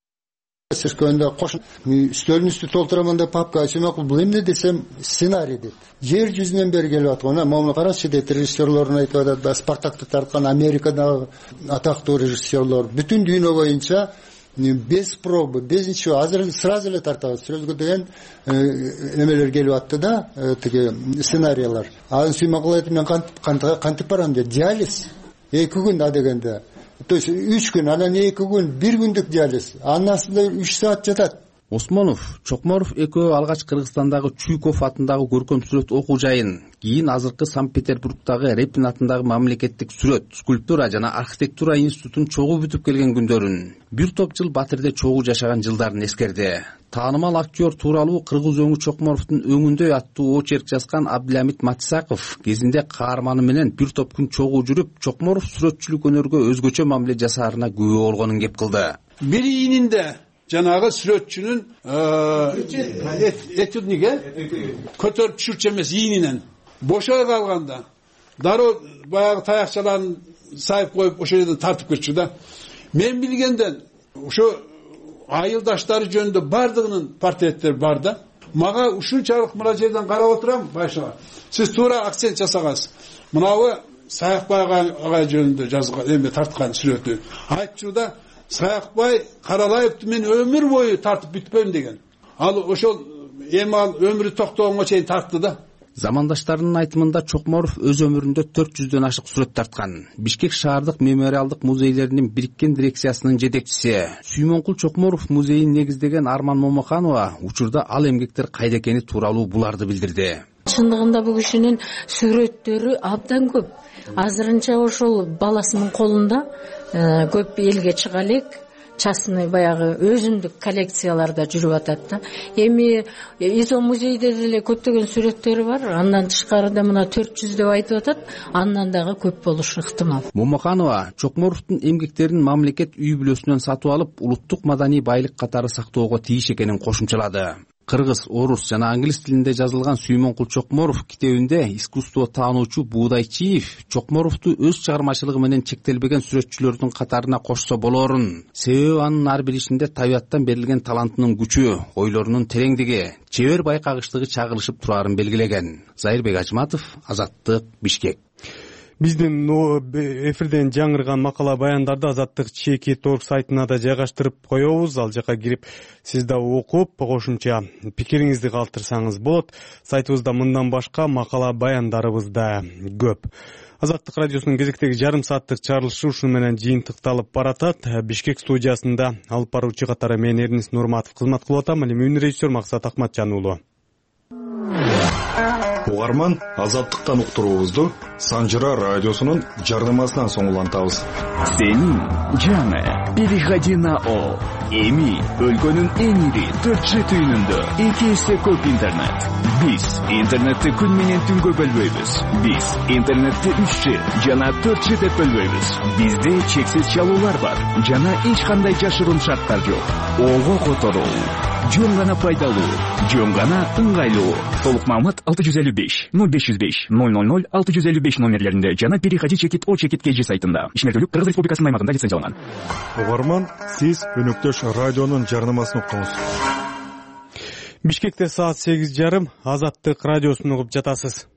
Сыркөндөө кошун үстөлүн үстү толтураман деп папка Сүймөнкул бул эмне десем, сценарий дейт. Жер жүзүнөн бери келип аткан. Мына карачы дейт, режиссерлорун айтып атат, Спартакты тарткан Америкадагы атактуу режиссерлор бүтүн дүйнө боюнча без пробы, без ничего, азыр сразу эле тартабыз. Сөзгө деген эмелер келип атты да, тиги сценарийлер. Анан Сүймөнкул айтты, мен кантип барам деп, диализ эки күн а дегенде. То есть үч күн, анан эки күн, бир күндүк диализ. Андан астында үч саат жатат. Осмонов, Чокморов экөө алгач Кыргызстандагы Чуйков атындагы көркөм сүрөт окуу жайын, кийин азыркы Санкт-Петербургдагы Репин атындагы мамлекеттик сүрөт, скульптура жана архитектура институтун чогуу бүтүп келген күндөрүн, бир топ жыл Батирде чогуу жашаган жылдарын эскерди. Таанымал актер тууралуу Кыргыз өңү Чокморовдун өңүндөй аттуу очерк жазган Абдиламит Матисаков кезинде каарманы менен бир топ күн чогуу жүрүп, Чокморов сүрөтчүлүк өнөргө өзгөчө мамиле жасаарына күбө болгонун кеп кылды. Бир ийининде жанагы сүрөтчүнүн этюдниге көтөрүп түшүрчү эмес, ийининен бошой калганда дароо баягы таякчаларын сайып коюп ошол жерден тартып кетчү да. Мен билгенден ошо айылдаштары жөнүндө бардыгынын портреттери бар да. Мага ушунчалык мына жерден карап отурам, башыга. Сиз туура акцент жасагансыз. Мынабы Саякбай агай жөнүндө жазган, эме тарткан сүрөтү. Айтчу да, Саякбай Каралаевди мен өмүр бою тартып бүтпөйм деген. Ал ошол эми ал өмүрү токтогонго чейин тартты да. Замандаштарынын айтымында Чокморов өз өмүрүндө төрт жүздөн ашык сүрөт тарткан. Бишкек шаардык мемориалдык музейлеринин бириккен дирекциясынын жетекчиси. Сүймөнкул Чокморов музейин негиздеген Арман Момоканова учурда ал эмгектер кайда экени тууралуу буларды билдирди. Чындыгында бул кишинин сүрөттөрү абдан көп. Азырынча ошол баласынын колунда көп элге чыга элек, частный баягы өзүндүк коллекцияларда жүрүп атат да. Эми Изо музейде деле көптөгөн сүрөттөрү бар. Андан тышкарыда мына төрт жүз деп айтып атат. Андан дагы көп болушу ыктымал. Момоканова Чокморовдун эмгектерин мамлекет үй бүлөсүнөн сатып алып, улуттук маданий байлык катары сактоого тийиш экенин кошумчалады. Кыргыз, орус жана англис тилинде жазылган Сүймөнкул Чокморов китебинде искусство таануучу Будайчиев Чокморовду өз чыгармачылыгы менен чектелбеген сүрөтчүлөрдүн катарына кошсо болорун. Себеби анын ар бир ишинде табияттан берилген талантынын күчү, ойлорунун тереңдиги, чебер байкагычтыгы чагылышып турарын белгилеген. Зайырбек Ажматов, Азаттык, Бишкек. Биздин эфирден жаңырган макала баяндарды Азаттык чеки торг сайтына да жайгаштырып коебуз. Ал жака кирип сиз да окуп, кошумча пикириңизди калтырсаңыз болот. Сайтыбызда мындан башка макала баяндарыбыз да көп. Азаттык радиосунун кезектеги жарым сааттык чыгарылышы ушуну менен жыйынтыкталып баратат. Бишкек студиясында алып баруучу катары мен Эрнис Нурматов кызмат кылып атам. Ал эми үн режиссер Максат Акматжан уулу. Угарман, Азаттыктан уктуруубузду Санжыра радиосунун жарнамасынан соң улантабыз. Сенин жаңы переходи на О. Эми өлкөнүн эң ири төрт жи түйүнүндө эки эсе көп интернет. Биз интернетти күн менен түнгө бөлбөйбүз. Биз интернетти үч жи жана төрт жи деп бөлбөйбүз. Бизде чексиз чалуулар бар жана эч кандай жашыруун шарттар жок. Ого которуу, жөн гана пайдалуу, жөн гана ыңгайлуу. Толук маалымат алты жүз элүү беш ноль беш жүз беш ноль ноль ноль алты жүз элүү беш номерлеринде жана переходи чекит о чекит kg сайтында. Ишмердүүлүк Кыргыз Республикасынын аймагында лицензияланган. Угарман, сиз өнөктөш радионун жарнамасын уктуңуз. Бишкекте саат сегиз жарым Азаттык радиосун угуп жатасыз.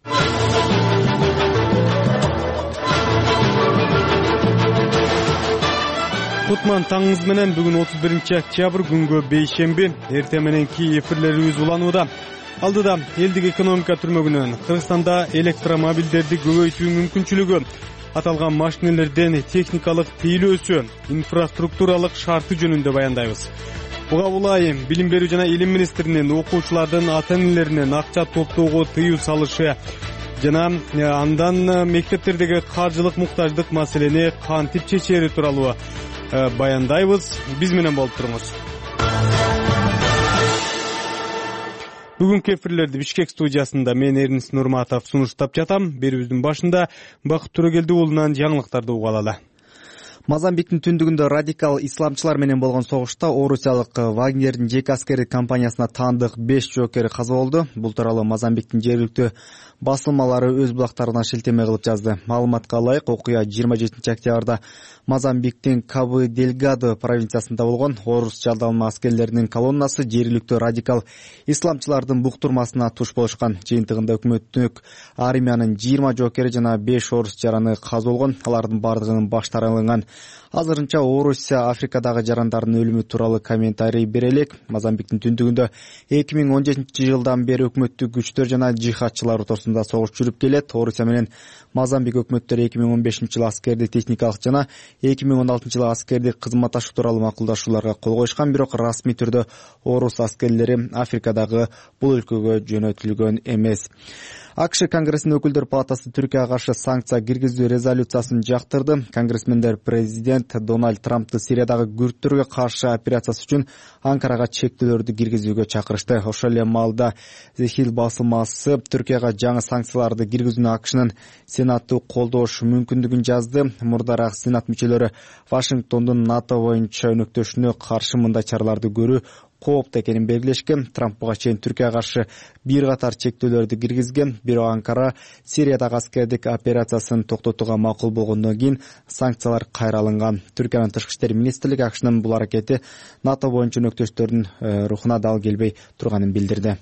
Кутман таңыңыз менен бүгүн отуз биринчи октябрь күнгө бейшемби, эртең мененки эфирлерибиз уланууда. Алдыда элдик экономика түрмөгүнөн Кыргызстанда электромобилдерди көбөйтүү мүмкүнчүлүгү, аталган машинелерден техникалык тейлөөсү, инфраструктуралык шарты жөнүндө баяндайбыз. Буга улай билим берүү жана илим министринин окуучулардын ата-энелеринен акча топтоого тыюу салышы жана андан мектептердеги каржылык муктаждык маселени кантип чечери тууралуу баяндайбыз. Биз менен болуп туруңуз. Бүгүнкү эфирлерди Бишкек студиясында мен Эрнис Нурматов сунуштап жатам. Берүүбүздүн башында Бакыт Төрөгелди уулунан жаңылыктарды угалы. Мозамбиктин түндүгүндө радикал исламчылар менен болгон согушта орусиялык Вагнердин жеке аскердик компаниясына таандык беш жоокер каза болду. Бул тууралуу Мозамбиктин жергиликтүү басылмалары өз булактарына шилтеме кылып жазды. Маалыматка ылайык, окуя жыйырма жетинчи октябрда Мозамбиктин Кабу-Делгадо провинциясында болгон. Орус жалдалма аскерлеринин колоннасы жергиликтүү радикал исламчылардын буктурмасына туш болушкан. Жыйынтыгында өкмөттүк армиянын жыйырма жоокери жана беш орус жараны каза болгон. Алардын бардыгынын баштары алынган. Азырынча Орусия Африкадагы жарандардын өлүмү тууралуу комментарий бере элек. Мозамбиктин түндүгүндө эки миң он жетинчи жылдан бери өкмөттүк күчтөр жана жихадчылар ортосунда согуш жүрүп келет. Орусия менен Мозамбик өкмөттөрү эки миң он бешинчи жылы аскердик техникалык жана эки миң он алтынчы жылы аскердик кызматташуу тууралуу макулдашууларга кол коюшкан, бирок расмий түрдө орус аскерлери Африкадагы бул өлкөгө жөнөтүлгөн эмес. АКШ Конгрессинин өкүлдөр палатасы Түркияга каршы санкция киргизүү резолюциясын жактырды. Конгрессмендер президент Дональд Трампты Сириядагы күрдтөргө каршы операциясы үчүн Анкарага чектөөлөрдү киргизүүгө чакырышты. Ошол эле маалда The Hill басылмасы Түркияга жаңы санкцияларды киргизүүнү АКШнын Сенаты колдош мүмкүндүгүн жазды. Мурдараак Сенат мүчөлөрү Вашингтондун НАТО боюнча өнөктөшүнө каршы мындай чараларды көрүү кооптуу экенин белгилешкен. Трамп буга чейин Түркияга каршы бир катар чектөөлөрдү киргизген, бирок Анкара Сириядагы аскердик операциясын токтотууга макул болгондон кийин санкциялар кайра алынган. Түркиянын тышкы иштер министрлиги АКШнын бул аракети НАТО боюнча өнөктөштөрдүн рухуна дал келбей турганын билдирди.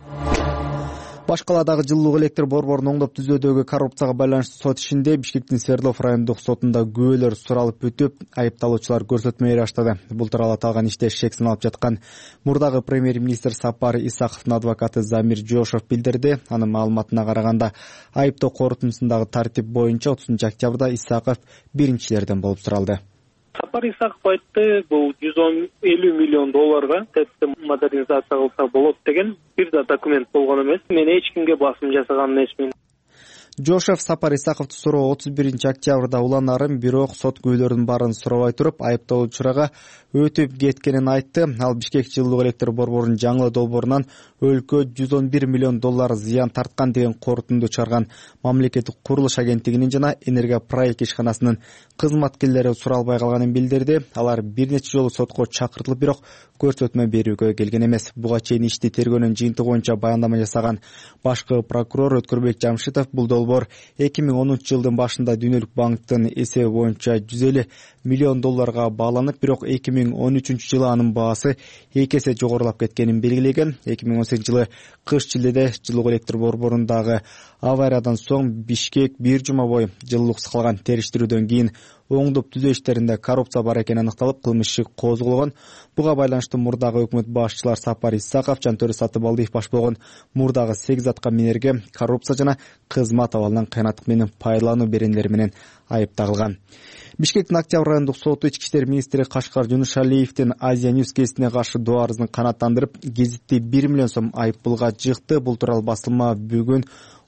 Башкаладагы жылуулук электр борборун оңдоп түзөөдөгү коррупцияга байланыштуу сот ишинде Бишкектин Свердлов райондук сотунда күбөлөр суралып өтүп, айыпталуучулар көрсөтмө бере баштады. Бул тууралуу аталган иште шек саналып жаткан мурдагы премьер-министр Сапар Исаковдун адвокаты Замир Жошов билдирди. Анын маалыматына караганда, айыптоо корутундусундагы тартип боюнча отузунчу октябрда Исаков биринчилерден болуп суралды. Сапар Исаков айтты, бул жүз он элүү миллион долларга ТЭПти модернизация кылса болот деген бир да документ болгон эмес. Мен эч кимге басым жасаган эмесмин. Жошев Сапар Исаковду суроо отуз биринчи октябрда уланарын, бирок сот күбөлөрдүн баарын сурабай туруп, айыпталуучуга өтүп кеткенин айтты. Ал Бишкек жылуулук электр борборунун жаңы долбоорунан өлкө жүз он бир миллион доллар зыян тарткан деген корутунду чыгарган мамлекеттик курулуш агенттигинин жана Энергопроект ишканасынын кызматкерлери суралбай калганын билдирди. Алар бир нече жолу сотко чакыртылып, бирок көрсөтмө берүүгө келген эмес. Буга чейин ишти тергөөнүн жыйынтыгы боюнча баяндама жасаган башкы прокурор Өткөрбек Жамшитов бул долбоор эки миң онунчу жылдын башында Дүйнөлүк банктын эсеби боюнча жүз элүү миллион долларга бааланып, бирок эки миң он үчүнчү жылы анын баасы эки эсе жогорулап кеткенин белгилеген. эки миң он сегизинчи жылы кыш шилдеде жылуулук электр борборундагы авариядан соң Бишкек бир жума бою жылуулук сакалган. Териштирүүдөн кийин оңдоп түзөө иштеринде коррупция бар экени аныкталып, кылмыш иши козголгон. Буга байланыштуу мурдагы өкмөт башчылар Сапар Исаков, Жантөрө Сатыбалдиев баш болгон мурдагы сегиз аткаминерге коррупция жана кызмат абалынан кыянаттык менен пайдалануу беренелери менен айып тагылган. Бишкектин Октябрь райондук соту ички иштер министри Кашкар Жунушалиевдин Азия Ньюс гезитине каршы доо арызын канааттандырып, гезитти бир миллион сом айыппулга жыкты. Бул тууралуу басылма бүгүн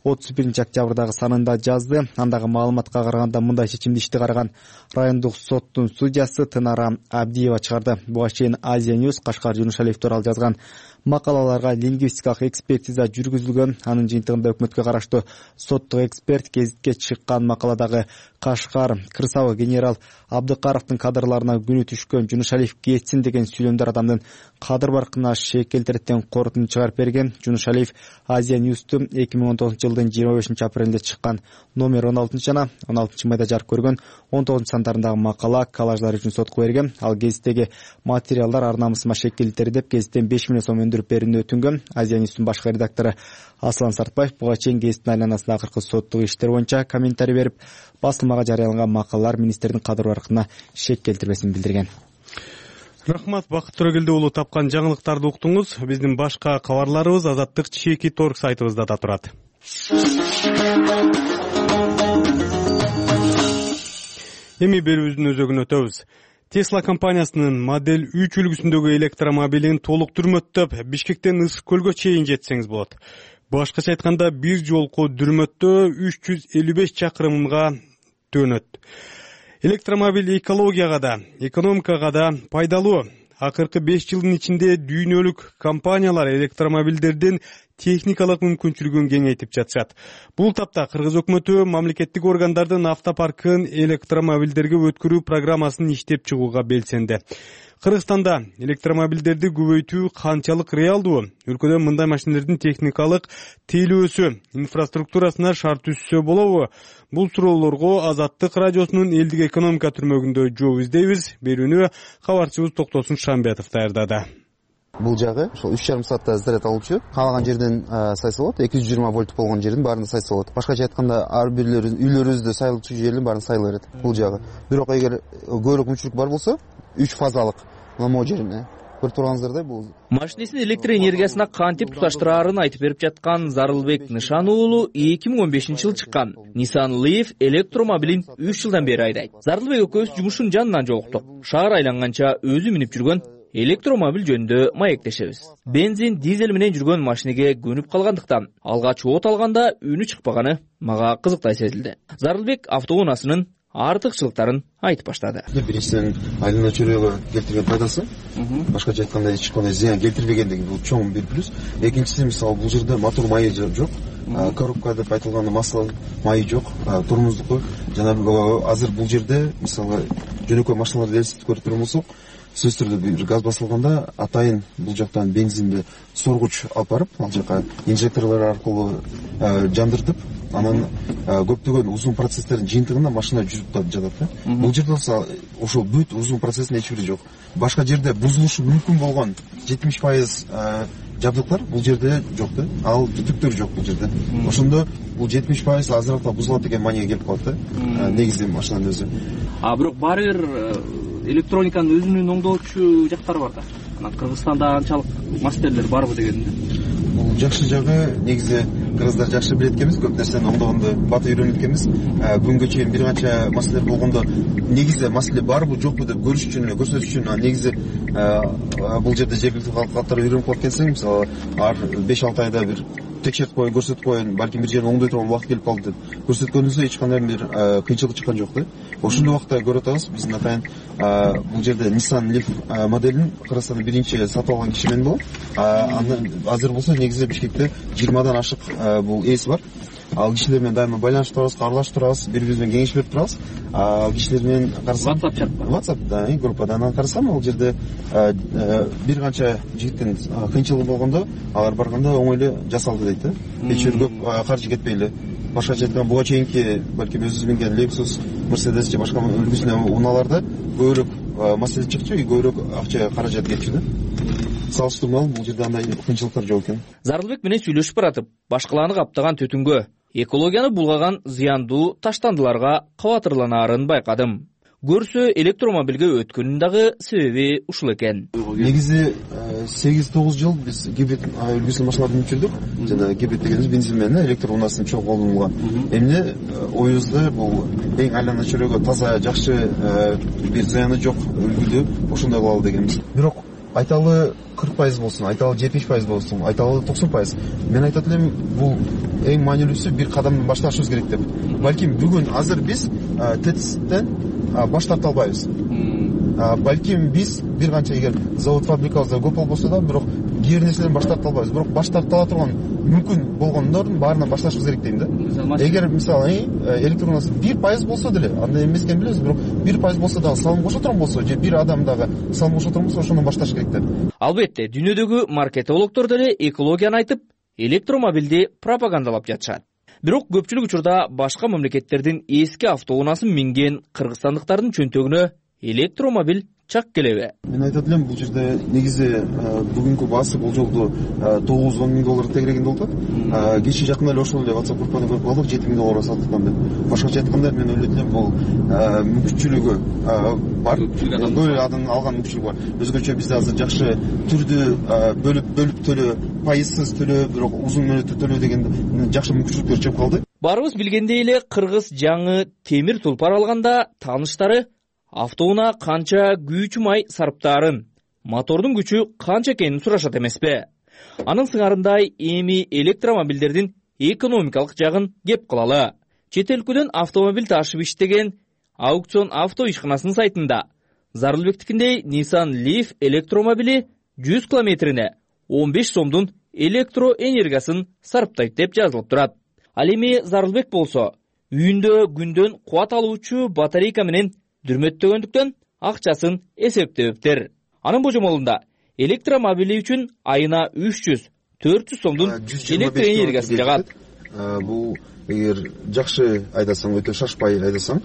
отуз биринчи октябрдагы санында жазды. Андагы маалыматка караганда мындай чечимди ишти караган райондук соттун судьясы Тынара Абдиева чыгарды. Буга чейин Азия Ньюс Кашкар Жунушалиев тууралуу жазган макалаларга лингвистикалык экспертиза жүргүзүлгөн. Анын жыйынтыгында өкмөткө караштуу соттук эксперт гезитке чыккан макаладагы Кашкар Кырсабы генерал Абдыкаровдун кадрларына күнү түшкөн Жунушалиев кетсин деген сүйлөмдөр адамдын кадыр баркына шек келтирет деген корутунду чыгарып берген. Жунушалиев Азия Ньюсту эки миң он тогузунчу жылдын жыйырма бешинчи апрелинде чыккан номер он алтынчы жана он алтынчы майда жарык көргөн он тогузунчу сандарындагы макала коллаждар үчүн сотко берген. Ал гезиттеги материалдар ар намысыма шек келтирди деп гезиттен беш миңден сом өндүрүп берүүнү өтүнгөн. Азия Ньюстун башкы редактору Аслан Сартбаев буга чейин гезиттин айланасында акыркы соттук иштер боюнча комментарий берип, басылмага жарыяланган макалалар министрдин кадыр баркына шек келтирбесин билдирген. Рахмат, Бакыт Төрөгелди уулу. Тапкан жаңылыктарды уктуңуз. Биздин башка кабарларыбыз Азаттык чеки торг сайтыбызда да турат. Эми берүүбүздүн өзөгүнө өтөбүз. Tesla компаниясынын Модель үч үлгүсүндөгү электромобилин толук дүрмөттөп Бишкектен Ысык көлгө чейин жетсеңиз болот. Башкача айтканда бир жолку дүрмөттөө үч жүз элүү беш чакырымга төнөт. Электромобиль экологияга да, экономикага да пайдалуу. Акыркы беш жылдын ичинде дүйнөлүк компаниялар электромобилдердин техникалык мүмкүнчүлүгүн кеңейтип жатышат. Бул тапта Кыргыз өкмөтү мамлекеттик органдардын автопаркын электромобилдерге өткөрүү программасын иштеп чыгууга белсенди. Кыргызстанда электромобилдерди көбөйтүү канчалык реалдуу? Өлкөдө мындай машинелердин техникалык тейлөөсү, инфраструктурасына шарт түшсө болобу? Бул суроолорго Азаттык радиосунун элдик экономика түрмөгүндө жооп издейбиз. Берүүнү кабарчыбыз Токтосун Шамбетов даярдады. Бул жагы ошол үч жарым саатта заряд алуучу, каалаган жерден сайса болот, эки жүз жыйырма вольт болгон жердин баарында сайса болот. Башкача айтканда, ар бирлер үйлөрүбүздө сайылчу жердин баарында сайыла берет бул жагы. Бирок эгер көбүрөөк мүмкүнчүлүк бар болсо, үч фазалык могу жерине көрүп турганыңыздардай бул машинесин электр энергиясына кантип туташтыраарын айтып берип жаткан Зарылбек Нышан уулу эки миң он бешинчи жылы чыккан Nissan Leaf электромобилин үч жылдан бери айдайт. Зарылбек экөөбүз жумуштун жанынан жолуктук. Шаар айланганча өзү минип жүргөн электромобиль жөнүндө маектешебиз. Бензин, дизель менен жүргөн машинеге көнүп калгандыктан алгач от алганда үнү чыкпаганы мага кызыктай сезилди. Зарылбек автоунаасынын артыкчылыктарын айтып баштады. Биринчиден айлана чөйрөгө келтирген пайдасы, башкача айтканда эч кандай зыян келтирбегендиги бул чоң бир плюс. Экинчиси, мисалы, бул жерде мотор майы жок, коробка деп айтылган масла майы жок, тормоздуку. Жана азыр бул жерде, мисалы, жөнөкөй машиналарды элестетип көрүп турган болсок, сөзсүз түрдө бир газ басылганда атайын бул жактан бензинди соргуч алып барып, ал жака инжекторлор аркылуу жандыртып, анан көптөгөн узун процесстердин жыйынтыгында машина жүрүп жатат. Бул жерде болсо ошол бүт узун процесстин эч бири жок. Башка жерде бузулушу мүмкүн болгон жетимиш пайыз жабдыктар бул жерде жок да. Ал түтүктөр жок бул жерде. Ошондо бул жетимиш пайыз азыраак бузулат деген мааниге келип калат да. Негизи машинанын өзү. А бирок баары бир электрониканын өзүнүн оңдоочу жактары бар да. Анан Кыргызстанда анчалык мастерлер барбы дегенде. Бул жакшы жагы, негизи кыргыздар жакшы билет экенбиз, көп нерсени оңдогондо бата үйрөнүп экенбиз. Бүгүнгө чейин бир канча маселелер болгондо негизи маселе барбы жокпу деп көрүш үчүн, көрсөтүш үчүн негизи бул жерде жергиликтүү калктар үйрөнүп калып кетсең, мисалы, ар беш алты айда бир текшертип коюн, көрсөтүп коюн, балким бир жерин оңдой турган убакыт келип калды деп көрсөткөнүбүздө эч кандай бир кыйынчылык чыккан жок да. Ошондой убакта көрүп атабыз, биздин атайын бул жерде Nissan Leaf моделин Кыргызстанда биринчи сатып алган киши мен болом. Андан азыр болсо негизи Бишкекте жыйырмадан ашык бул ээси бар. Ал кишилер менен дайыма байланышып турабыз, каарлашып турабыз, бири-бирибиз менен кеңеш берип турабыз. Ал кишилер менен карасам, WhatsApp чат бар. WhatsApp да, группадан карасам, ал жерде бир канча жигиттин кыйынчылыгы болгондо, алар барганда оңой эле жасалды дейт да. Эч бир көп каржы кетпей эле. Башкача айтканда, буга чейинки балким өзүбүз минген Lexus, Mercedes же башка үлгүсүнө унааларда көбүрөөк маселе чыкчу, көбүрөөк акча каражат кетчү да. Салыштырмалуу бул жерде андай кыйынчылыктар жок экен. Зарылбек менен сүйлөшүп баратып, башкаларны каптаган түтүнгө, экологияны булгаган зыяндуу таштандыларга кабатырланаарын байкадым. Көрсө электромобилге өткөнүн дагы себеби ушул экен. Негизи сегиз тогуз жыл биз гибрид үлгүсүн машиналарды мүчүрдүк. Жана гибрид дегенибиз бензин менен электр унаасын чоң колдонулган. Эмне оюбузда бул эң айлана чөйрөгө таза, жакшы, бир зыяны жок үлгүдү ошондой кылалы дегенбиз. Бирок айталы кырк пайыз болсун, айталы жетимиш пайыз болсун, айталы токсон пайыз. Мен айтат элем, бул эң маанилүүсү бир кадамдан башташыбыз керек деп. Балким бүгүн азыр биз ТЭЦтен баш тарта албайбыз. Балким биз бир канча эгер завод фабрикабызда көп болбосо да, бирок кээ бир нерселерден баш тарта албайбыз. Бирок баш тарта ала турган мүмкүн болгондордун баарынан башташыбыз керек дейм да. Эгер мисалы электронасы бир пайыз болсо деле, андай эмес экенин билебиз, бирок бир пайыз болсо дагы салым кошо турган болсо, же бир адам дагы салым кошо турган болсо, ошондон башташ керек деп. Албетте, дүйнөдөгү маркетологдор деле экологияны айтып, электромобилди пропагандалап жатышат. Бирок көпчүлүк учурда башка мамлекеттердин эски автоунаасын минген кыргызстандыктардын чөнтөгүнө электромобиль чак келеби? Мен айтат элем, бул жерде негизи бүгүнкү баасы бул жолду тогуз он миң доллар тегерегинде болуп атат. Кечээ жакында эле ошол эле WhatsApp группаны көрүп калдык, жети миң долларга сатылган деп. Башкача айтканда мен ойлойт элем, бул мүмкүнчүлүгү бар, бөлүп адам алган мүмкүнчүлүгү бар. Өзгөчө бизде азыр жакшы түрдү бөлүп бөлүп төлөө, пайызсыз төлөө, бирок узун мөөнөттө төлөө деген жакшы мүмкүнчүлүктөр чыгып калды. Барыбыз билгендей эле, кыргыз жаңы темир тулпар алганда тааныштары автоунаа канча күйүүчү май сарптаарын, мотордун күчү канча экенин сурашат эмеспи? Анын сыңарындай эми электромобилдердин экономикалык жагын кеп кылалы. Чет өлкөдөн автомобиль ташып иштеген Аукцион авто ишканасынын сайтында Зарылбектикиндей Nissan Leaf электромобили жүз километрине он беш сомдун электроэнергиясын сарптайт деп жазылып турат. Ал эми Зарылбек болсо, үйүндө күндөн кубат алуучу батарейка менен дүрмөттөгөндүктөн акчасын эсептебептир. Анын божомолунда электромобили үчүн айына үч жүз төрт жүз сомдун электроэнергиясы жагат. Бул эгер жакшы айдасаң, өтө шашпай айдасаң,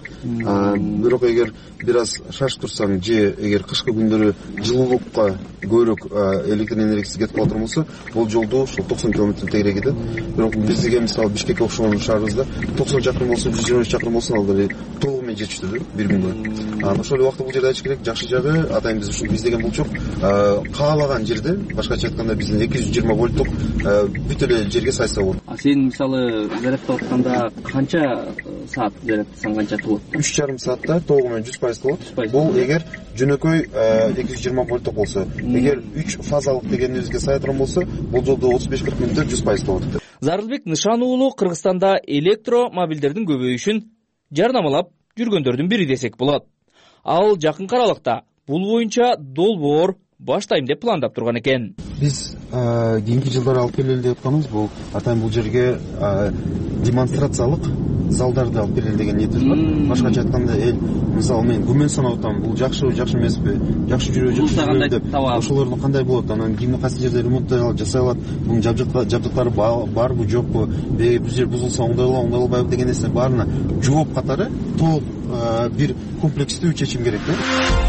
бирок эгер бир аз шашып турсаң, же эгер кышкы күндөрү жылуулукка көбүрөөк электр энергиясы кетип калган болсо, бул жолду ушул токсон километр тегереги кетет. Бирок бизге мисалы Бишкекке окшогон шаарыбызда токсон чакырым болсо, жүз жыйырма беш чакырым болсо, ал деле толугу менен жетиштирди бир күндө. Ошол эле убакта бул жерде айтыш керек, жакшы жагы атайын биз ушул биздеген булчук каалаган жерде, башкача айтканда биздин эки жүз жыйырма вольттук бүт эле жерге сайса болот. А сен мисалы зарядтап атканда канча саат зарядтасаң канча болот? үч жарым саатта толугу менен жүз пайыз болот. Бул эгер жөнөкөй эки жүз жыйырма вольттук болсо, эгер үч фазалык дегенибизге сая турган болсо, бул жолдо отуз беш кырк мүнөттө жүз пайыз болот. Зарылбек Нышан уулу Кыргызстанда электромобилдердин көбөйүшүн жарнамалап жүргөндөрдүн бири десек болот. Ал жакынкы аралыкта бул боюнча долбоор баштайм деп пландап турган экен. Биз кийинки жылдары алып келели деп атканыбыз бул атайын бул жерге демонстрациялык залдарды алып келели деген ниетибиз бар. Башкача айтканда, эл мисалы мен күмөн санап атам, бул жакшыбы, жакшы эмеспи, жакшы жүрөбү, жакшы жүрөбү деп. Ошолордун кандай болот, анан кийинки кайсы жерде ремонт жасай алат, бунун жабдыктары барбы, жокпу, бул жер бузулса оңдойло, оңдолбайбы деген нерсе баарына жооп катары толук бир комплекстүү чечим керек да.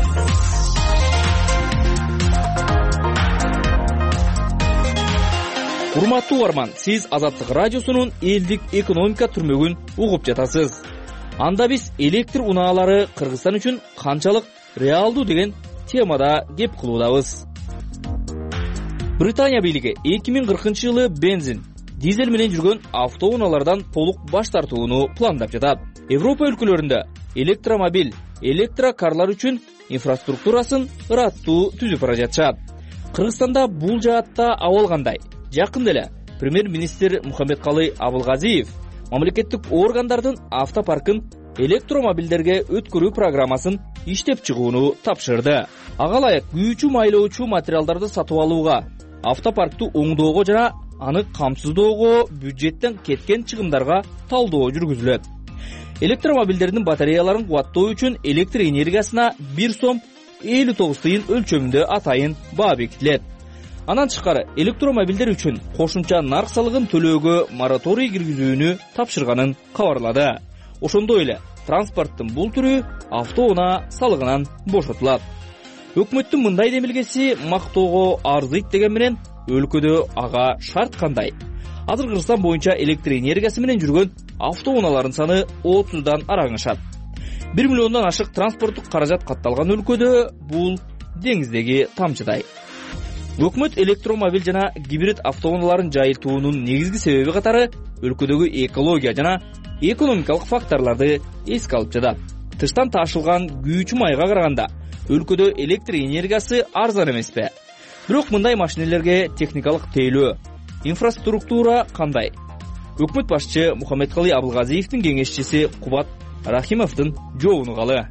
Урматтуу угарман, сиз Азаттык радиосунун элдик экономика түрмөгүн угуп жатасыз. Анда биз электр унаалары Кыргызстан үчүн канчалык реалдуу деген темада кеп кылуудабыз. Британия бийлиги эки миң кыркынчы жылы бензин, дизель менен жүргөн автоунаалардан толук баш тартууну пландап жатат. Европа өлкөлөрүндө электромобиль, электрокарлар үчүн инфраструктурасын ыраттуу түзүп бара жатышат. Кыргызстанда бул жаатта абал кандай? Жакында эле премьер-министр Мухаммедкалый Абылгазиев мамлекеттик органдардын автопаркын электромобилдерге өткөрүү программасын иштеп чыгууну тапшырды. Ага ылайык күйүүчү майлоочу материалдарды сатып алууга, автопаркту оңдоого жана аны камсыздоого бюджеттен кеткен чыгымдарга талдоо жүргүзүлөт. Электромобилдердин батареяларын кубаттоо үчүн электр энергиясына бир сом элүү тогуз тыйын өлчөмүндө атайын баа бекитилет. Анан тышкары электромобилдер үчүн кошумча нарк салыгын төлөөгө мораторий киргизүүнү тапшырганын кабарлады. Ошондой эле транспорттун бул түрү автоунаа салыгынан бошотулат. Өкмөттүн мындай демилгеси мактоого арзыйт деген менен өлкөдө ага шарт кандай? Азыр Кыргызстан боюнча электр энергиясы менен жүргөн автоунаалардын саны отуздан араңышат. бир миллиондон ашык транспорттук каражат катталган өлкөдө бул деңиздеги тамчыдай. Өкмөт электромобиль жана гибрид автоунааларын жайылтуунун негизги себеби катары өлкөдөгү экология жана экономикалык факторлорду эске алып жатат. Тыштан ташылган күйүүчү майга караганда өлкөдө электр энергиясы арзан эмеспи? Бирок мындай машинелерге техникалык тейлөө, инфраструктура кандай? Өкмөт башчы Мухаммедкалый Абылгазиевдин кеңешчиси Кубат Рахимовдун жообун угалы.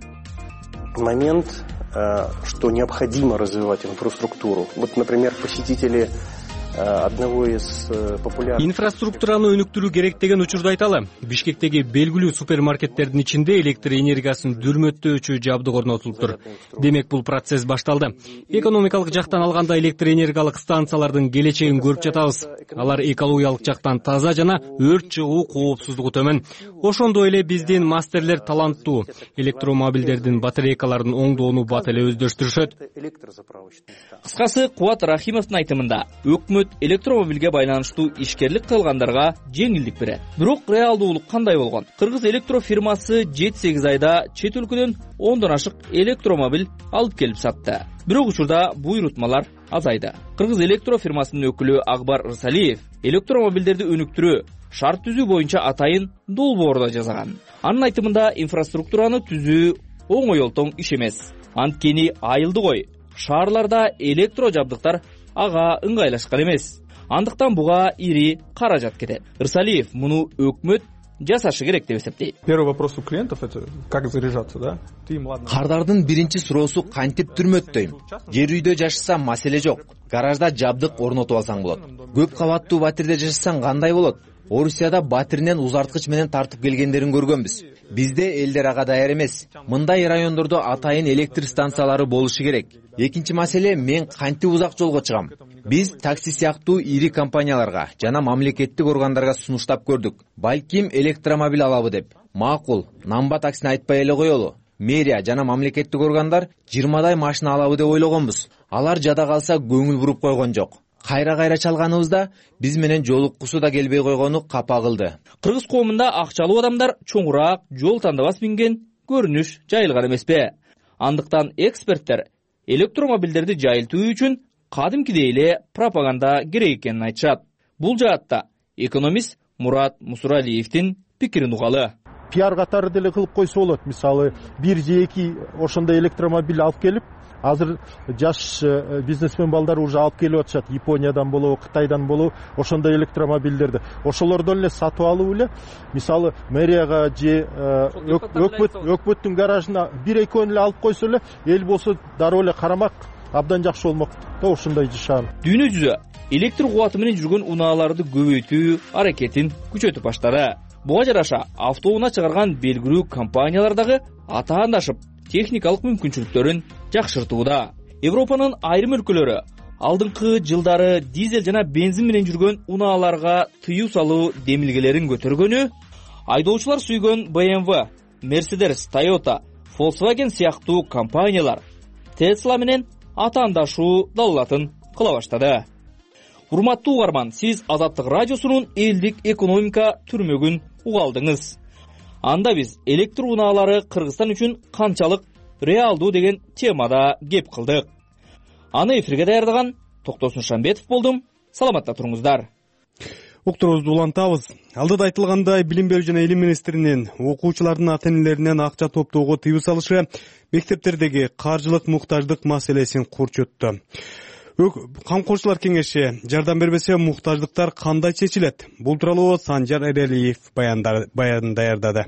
Момент, что необходимо развивать инфраструктуру. Вот, например, посетители одного из популярных... Инфраструктураны өнүктүрүү керек деген учурду айталы. Бишкектеги белгилүү супермаркеттердин ичинде электр энергиясын дүрмөттөөчү жабдык орнотулуптур. Демек бул процесс башталды. Экономикалык жактан алганда электр энергиялык станциялардын келечегин көрүп жатабыз. Алар экологиялык жактан таза жана өрт чыгуу коопсуздугу төмөн. Ошондой эле биздин мастерлер таланттуу. Электромобилдердин батарейкаларын оңдоону бат эле өздөштүрүшөт. Кыскасы, Кубат Рахимовдун айтымында өкмөт электромобилге байланыштуу ишкерлик кылгандарга жеңилдик берет. Бирок реалдуулук кандай болгон? Кыргыз электро фирмасы жети-сегиз айда чет өлкөдөн ондон ашык электромобил алып келип сатты. Бирок учурда буйрутмалар азайды. Кыргыз электро фирмасынын өкүлү Акбар Рысалиев электромобилдерди өнүктүрүү, шарт түзүү боюнча атайын долбоордо жазган. Анын айтымында инфраструктураны түзүү оңой олтоң иш эмес. Анткени айылды кой, шаарларда электро жабдыктар ага ыңгайлашкан эмес. Андыктан буга ири каражат кетет. Рысалиев муну өкмөт жасашы керек деп эсептейт. Первый вопрос у клиентов это как заряжаться, да? Кардардын биринчи суроосу кантип түрмөттөйм. Жер үйдө жашасам маселе жок. Гаражда жабдык орнотуп алсаң болот. Көп кабаттуу батирде жашасаң кандай болот? Орусияда батиринен узарткыч менен тартып келгендерин көргөнбүз. Бизде элдер ага даяр эмес. Мындай райондордо атайын электр станциялары болушу керек. Экинчи маселе, мен кантип узак жолго чыгам? Биз такси сыяктуу ири компанияларга жана мамлекеттик органдарга сунуштап көрдүк. Балким электромобиль алабы деп. Макул, Намба таксини айтпай эле коелу. Мэрия жана мамлекеттик органдар жыйырмадай машина алабы деп ойлогонбуз. Алар жада калса көңүл буруп койгон жок. Кайра-кайра чалганыбызда биз менен жолуккусу да келбей койгону капа кылды. Кыргыз коомунда акчалуу адамдар чоңураак, жол тандабас минген көрүнүш жайылган эмеспи? Андыктан эксперттер электромобилдерди жайылтуу үчүн кадимкидей эле пропаганда керек экенин айтышат. Бул жаатта экономист Мурат Мусуралиевдин пикирин угалы. Пиар катары деле кылып койсо болот. Мисалы, бир же эки ошондой электромобиль алып келип, азыр жаш бизнесмен балдар уже алып келип атышат. Япониядан болобу, Кытайдан болобу ошондой электромобилдерди. Ошолордон эле сатып алып эле, мисалы, мэрияга же өкмөт өкмөттүн гаражына бир экөөнү эле алып койсо эле, эл болсо дароо эле карамак, абдан жакшы болмок да ошондой жашаган. Дүйнө жүзү электр кубаты менен жүргөн унааларды көбөйтүү аракетин күчөтүп баштады. Буга жараша автоунаа чыгарган белгилүү компаниялар дагы атаандашып техникалык мүмкүнчүлүктөрүн жакшыртууда. Европанын айрым өлкөлөрү алдыңкы жылдары дизель жана бензин менен жүргөн унааларга тыюу салуу демилгелерин көтөргөнү, айдоочулар сүйгөн бэ эм вэ, Mercedes, Toyota, Volkswagen сыяктуу компаниялар Tesla менен атаандашуу далалатын кыла баштады. Урматтуу угарман, сиз Азаттык радиосунун элдик экономика түрмөгүн угалдыңыз. Анда биз электр унаалары Кыргызстан үчүн канчалык реалдуу деген темада кеп кылдык. Аны эфирге даярдаган Токтосун Шамбетов болдум. Саламатта туруңуздар. Уктурубузду улантабыз. Алдыда айтылгандай, билим берүү жана илим министринин окуучулардын ата-энелеринен акча топтоого тыюу салышы мектептердеги каржылык муктаждык маселесин курчутту. Камкорчулар кеңеши жардам бербесе муктаждыктар кандай чечилет? Бул тууралуу Санжар Эрелиев баян даярдады.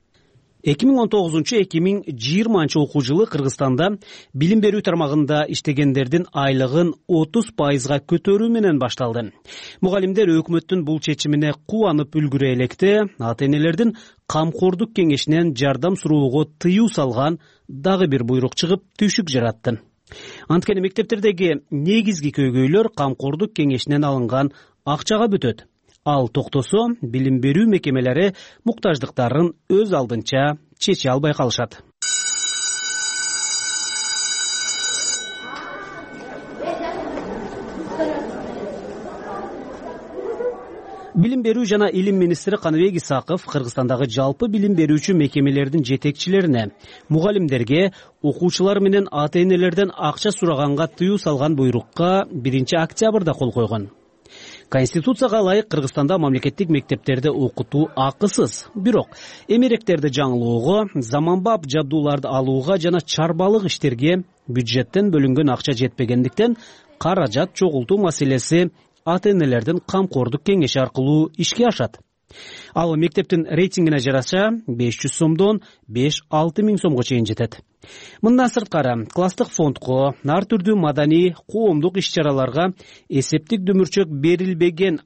эки миң он тогузунчу эки миң жыйырманчы окуу жылы Кыргызстанда билим берүү тармагында иштегендердин айлыгын отуз пайызга көтөрүү менен башталды. Мугалимдер өкмөттүн бул чечимине кубанып үлгүрө электе, ата-энелердин камкордук кеңешинен жардам суроого тыюу салган дагы бир буйрук чыгып түйшүк жаратты. Анткени мектептердеги негизги көйгөйлөр камкордук кеңешинен алынган акчага бүтөт. Ал токтосо, билим берүү мекемелери муктаждыктарын өз алдынча чече албай калышат. Билим берүү жана илим министри Каныбек Исаков Кыргызстандагы жалпы билим берүүчү мекемелердин жетекчилерине, мугалимдерге, окуучулар менен ата-энелерден акча сураганга тыюу салган буйрукка биринчи октябрда кол койгон. Конституцияга ылайык Кыргызстанда мамлекеттик мектептерде окутуу акысыз. Бирок эмеректерди жаңылоого, заманбап жабдууларды алууга жана чарбалык иштерге бюджеттен бөлүнгөн акча жетпегендиктен каражат чогултуу маселеси ата энелердин камкордук кеңеши аркылуу ишке ашат. Ал мектептин рейтингине жараша беш жүз сомдон беш алты миң сомго чейин жетет. Мындан сырткары класстык фондко, ар түрдүү маданий, коомдук иш-чараларга эсептик дөмүрчөк берилбеген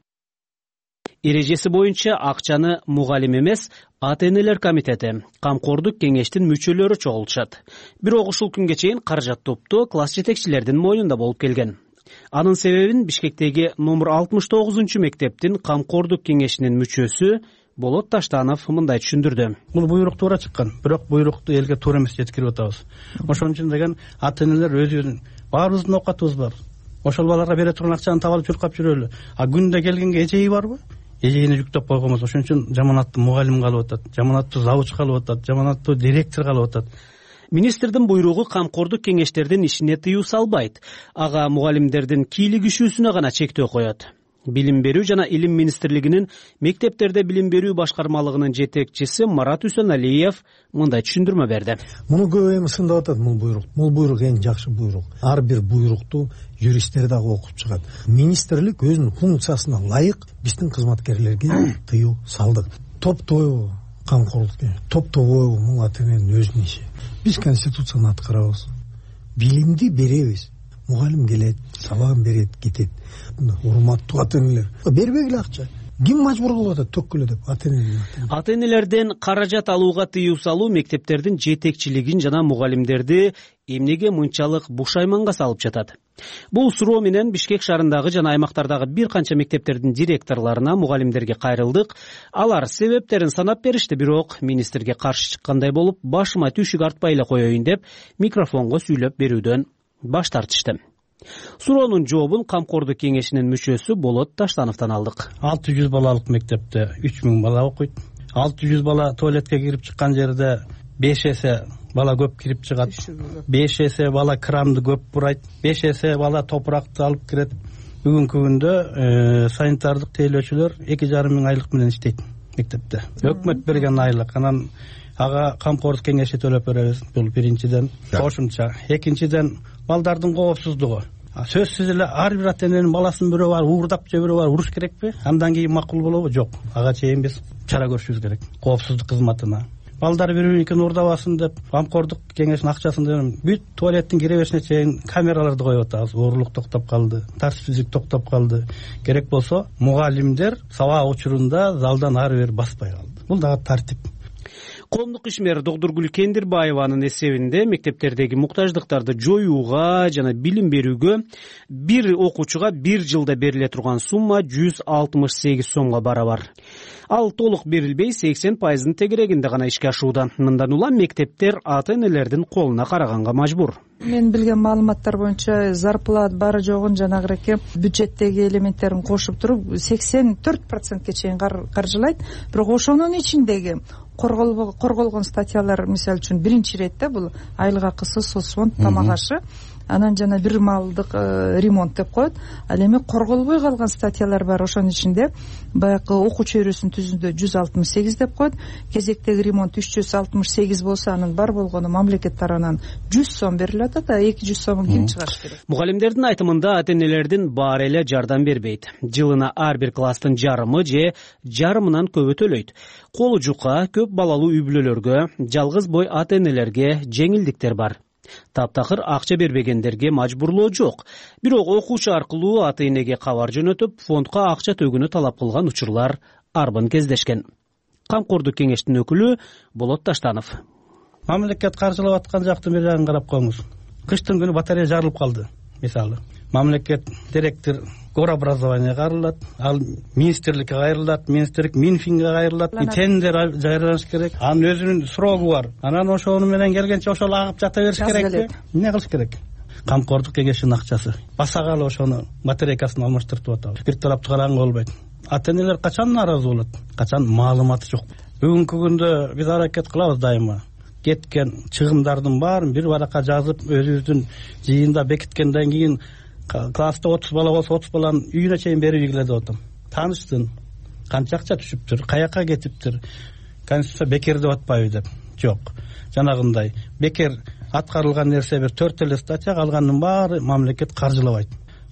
эрежеси боюнча акчаны мугалим эмес, ата энелер комитети, камкордук кеңештин мүчөлөрү чогултушат. Бирок ушул күнгө чейин каражат топту класс жетекчилердин мойнунда болуп келген. Анын себебин Бишкектеги номер алтымыш тогузунчу мектептин камкордук кеңешинин мүчөсү Болот Таштанов мындай түшүндүрдү. Бул буйрук туура чыккан, бирок буйрукту элге туура эмес жеткирип атабыз. Ошон үчүн деген ата энелер өзүнүн баарыбыздын оокатыбыз бар. Ошол балдарга бере турган акчаны таап алып чуркап жүрөлү. А күндө келгенге эжеи барбы? Эжейине жүктөп койгонбуз. Ошон үчүн жаманаттуу мугалим калып атат, жаманаттуу завуч калып атат, жаманаттуу директор калып атат. Министрдин буйругу камкордук кеңештердин ишине тыюу салбайт. Ага мугалимдердин кийлигишүүсүнө гана чектөө коет. Билим берүү жана илим министрлигинин мектептерде билим берүү башкармалыгынын жетекчиси Марат Үсөналиев мындай түшүндүрмө берди. Муну көп эми сындап атат бул буйрук. Бул буйрук эң жакшы буйрук. Ар бир буйрукту юристтер дагы окуп чыгат. Министрлик өзүнүн функциясына ылайык биздин кызматкерлерге тыюу салдык. Топтоо камкорлук, топтоо бул ата эненин өзүнүн иши. Биз конституцияны аткарабыз. Билимди беребиз. Мугалим келет, сабагын берет, кетет. Урматтуу ата энелер. Бербегиле акча. Ким мажбур кылып атат төккүлө деп ата энелер. Ата энелерден каражат алууга тыюу салуу мектептердин жетекчилигин жана мугалимдерди эмнеге мынчалык бушайманга салып жатат? Бул суроо менен Бишкек шаарындагы жана аймактардагы бир канча мектептердин директорлоруна, мугалимдерге кайрылдык. Алар себептерин санап беришти, бирок министрге каршы чыккандай болуп, башыма түшүк артпай эле коеюн деп микрофонго сүйлөп берүүдөн баш тартышты. Суроонун жообун камкордук кеңешинин мүчөсү Болот Таштановдон алдык. алты жүз балалык мектепте үч миң бала окуйт. алты жүз бала туалетке кирип чыккан жерде беш эсе бала көп кирип чыгат. беш эсе бала кранды көп бурайт. беш эсе бала топуракты алып кирет. Бүгүнкү күндө санитардык тейлөөчүлөр эки жарым миң айлык менен иштейт мектепте. Өкмөт берген айлык. Анан ага камкордук кеңеши төлөп беребиз. Бул биринчиден. Кошумча. Экинчиден балдардын коопсуздугу. Сөзсүз эле ар бир ата эненин баласын бирөө бар, уурдап же бирөө бар, уруш керекпи? Андан кийин макул болобу? Жок. Ага чейин биз чара көрүшүбүз керек. Коопсуздук кызматына. Балдар бири-бирин уурдабасын деп, камкордук кеңештин акчасын бүт туалеттин киребесине чейин камераларды коюп атабыз. Оорлук токтоп калды, тартипсиздик токтоп калды. Керек болсо, мугалимдер сабак учурунда залдан ары бери баспай калды. Бул дагы тартип. Коомдук ишмер Догдургүл Кендирбаеванын эсебинде мектептердеги муктаждыктарды жоюуга жана билим берүүгө бир окуучуга бир жылда бериле турган сумма жүз алтымыш сегиз сомго барабар. Ал толук берилбей сексен пайыздын тегерегинде гана ишке ашууда. Мындан улам мектептер ата энелердин колуна караганга мажбур. Мен билген маалыматтар боюнча зарплат бары жогун жанагыраке бюджеттеги элементтерин кошуп туруп сексен төрт процентке чейин каржылайт. Бирок ошонун ичиндеги корголгон статьялар, мисалы үчүн биринчи иретте бул айлык акысы, соцфонд, тамак ашы, анан жана бир маалдык ремонт деп коет. Ал эми корголбой калган статьялар бар. Ошонун ичинде баягы окуу чөйрөсүн түзүүндө жүз алтымыш сегиз деп коет. Кезектеги ремонт үч жүз алтымыш сегиз болсо, анын бар болгону мамлекет тарабынан жүз сом берилет, а эки жүз сомун ким чыгарыш керек? Мугалимдердин айтымында ата энелердин баары эле жардам бербейт. Жылына ар бир класстын жарымы же жарымынан көбү төлөйт. Колу жука көп балалуу үй бүлөлөргө, жалгыз бой ата энелерге жеңилдиктер бар. Таптакыр акча бербегендерге мажбурлоо жок. Бирок окуучу аркылуу ата энеге кабар жөнөтүп, фондко акча төгүүнү талап кылган учурлар арбын кездешкен. Камкордук кеңештин өкүлү Болот Таштанов. Мамлекет каржылап аткан жактын бир жагын карап коюңуз. Кыштын күнү батарея жарылып калды, мисалы. Мамлекет директор горобразование кайрылат, ал министрликке кайрылат, министрлик Минфинге кайрылат, тендер жарыялаш керек. Анын өзүнүн срогу бар. Анан ошону менен келгенче ошол агып жата бериш керекпи? Эмне кылыш керек? Камкордук кеңештин акчасы. Басагалы ошону батарейкасын алмаштырып атабыз. Бир тараптуу караганга болбойт. Ата энелер качан наразы болот? Качан маалыматы жок. Бүгүнкү күндө биз аракет кылабыз дайыма. Кеткен чыгымдардын баарын бир баракка жазып, өзүбүздүн жыйында бекиткенден кийин класста отуз бала болсо отуз баланын үйүнө чейин берип ийгиле деп атам. Тааныштын, канча акча түшүптүр, каяка кетиптир, конституция бекер деп атпайбы деп. Жок. Жанагындай бекер аткарылган нерсе бир төрт эле статья, калганын баары мамлекет каржылабайт.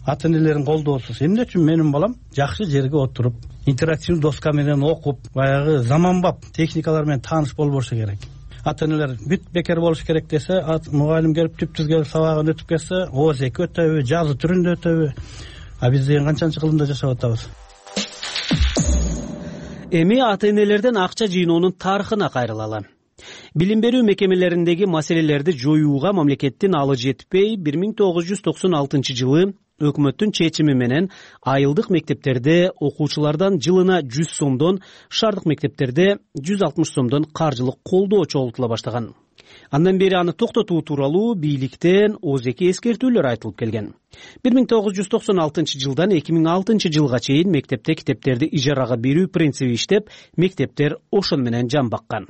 ата энелердин колдоосуз эмне үчүн менин балам жакшы жерге отуруп интерактивдүү доска менен окуп баягы заманбап техникалар менен тааныш болбошу керек. Ата энелер бүт бекер болуш керек десе, мугалим келип түп түз келип сабагын өтүп кетсе, ооз эки өтөбү, жазуу түрүндө өтөбү, а биз деген канчанчы кылымда жашап атабыз. Эми ата энелерден акча жыйноонун тарыхына кайрылалы. Билим берүү мекемелериндеги маселелерди жоюуга мамлекеттин алы жетпей, бир миң тогуз жүз токсон алтынчы жылы өкмөттүн чечими менен айылдык мектептерде окуучулардан жылына жүз сомдон, шаардык мектептерде жүз алтымыш сомдон каржылык колдоо чогултула баштаган. Андан бери аны токтотуу тууралуу бийликтен озеки эскертүүлөр айтылып келген. бир миң тогуз жүз токсон алтынчы жылдан эки миң алтынчы жылга чейин мектепте китептерди ижарага берүү принциби иштеп, мектептер ошон менен жан баккан.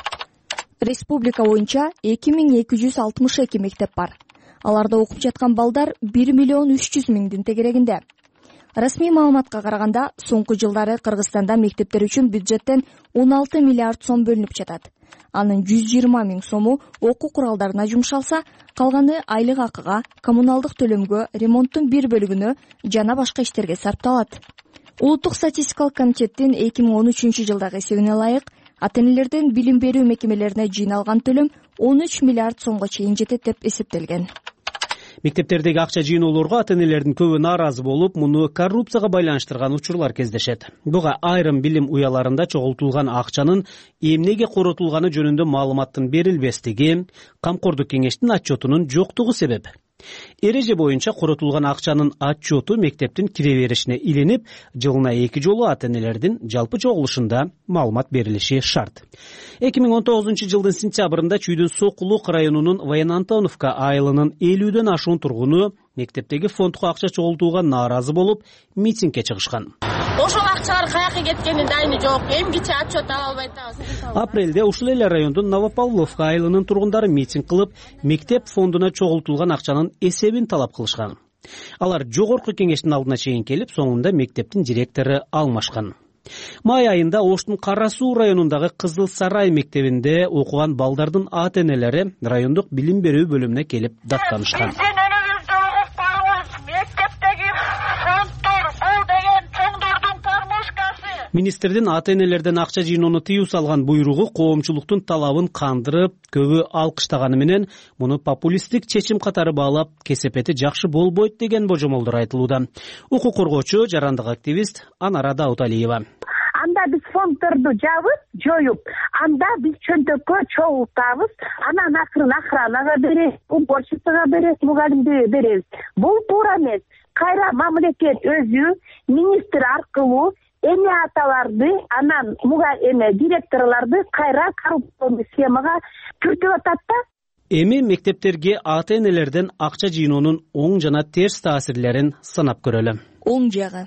Республика боюнча эки миң эки жүз алтымыш эки мектеп бар. Аларда окуп жаткан балдар бир миллион үч жүз миңдин тегерегинде. Расмий маалыматка караганда, соңку жылдары Кыргызстанда мектептер үчүн бюджеттен он алты миллиард сом бөлүнүп жатат. Анын жүз жыйырма миң сому окуу куралдарына жумшалса, калганы айлык акыга, коммуналдык төлөмгө, ремонттун бир бөлүгүнө жана башка иштерге сарпталат. Улуттук статистикалык комитеттин эки миң он үчүнчү жылдагы эсебине ылайык, ата энелерден билим берүү мекемелерине жыйналган төлөм он үч миллиард сомго чейин жетет деп эсептелген. Мектептердеги акча жыйноолорго ата энелердин көбү нааразы болуп, муну коррупцияга байланыштырган учурлар кездешет. Буга айрым билим уяларында чогултулган акчанын эмнеге коротулганы жөнүндө маалыматтын берилбестиги, камкордук кеңештин отчетунун жоктугу себеп. Эреже боюнча коротулган акчанын отчету мектептин кире беришине илинип, жылына эки жолу ата энелердин жалпы чогулушунда маалымат берилиши шарт. эки миң он тогузунчу жылдын сентябрында Чүйдүн Сокулук районунун Воен-Антоновка айылынын элүүдөн ашуун тургуну мектептеги фондко акча чогултууга нааразы болуп, митингге чыгышкан. Ошол акчалар каяка кеткенин дайыны жок, эмгиче отчет ала албай атабыз. Апрелде ушул эле райондун Новопавловка айылынын тургундары митинг кылып, мектеп фондуна чогултулган акчанын эсебин талап кылышкан. Алар жогорку кеңештин алдына чейин келип, соңунда мектептин директору алмашкан. Май айында Оштун Кара Суу районундагы Кызыл Сарай мектебинде окуган балдардын ата энелери райондук билим берүү бөлүмүнө келип даттанышкан. Министрдин ата энелерден акча жыйноону тыюу салган буйругу коомчулуктун талабын кандырып, көбү алкыштаганы менен, муну популисттик чечим катары баалап, кесепети жакшы болбойт деген божомолдор айтылууда. Укук коргоочу, жарандык активист Анара Дауталиева. Анда биз фонддорду жабып, жоюп, анда биз чөнтөккө чогултабыз, анан акырын охранага беребиз, уборщицага беребиз, мугалимге беребиз. Бул туура эмес. Кайра мамлекет өзү министр аркылуу эне аталарды, анан муга эме директорлорду кайра коррупционный схемага түртүп атат да. Эми мектептерге ата энелерден акча жыйноонун оң жана терс таасирлерин санап көрөлү. Оң жагы.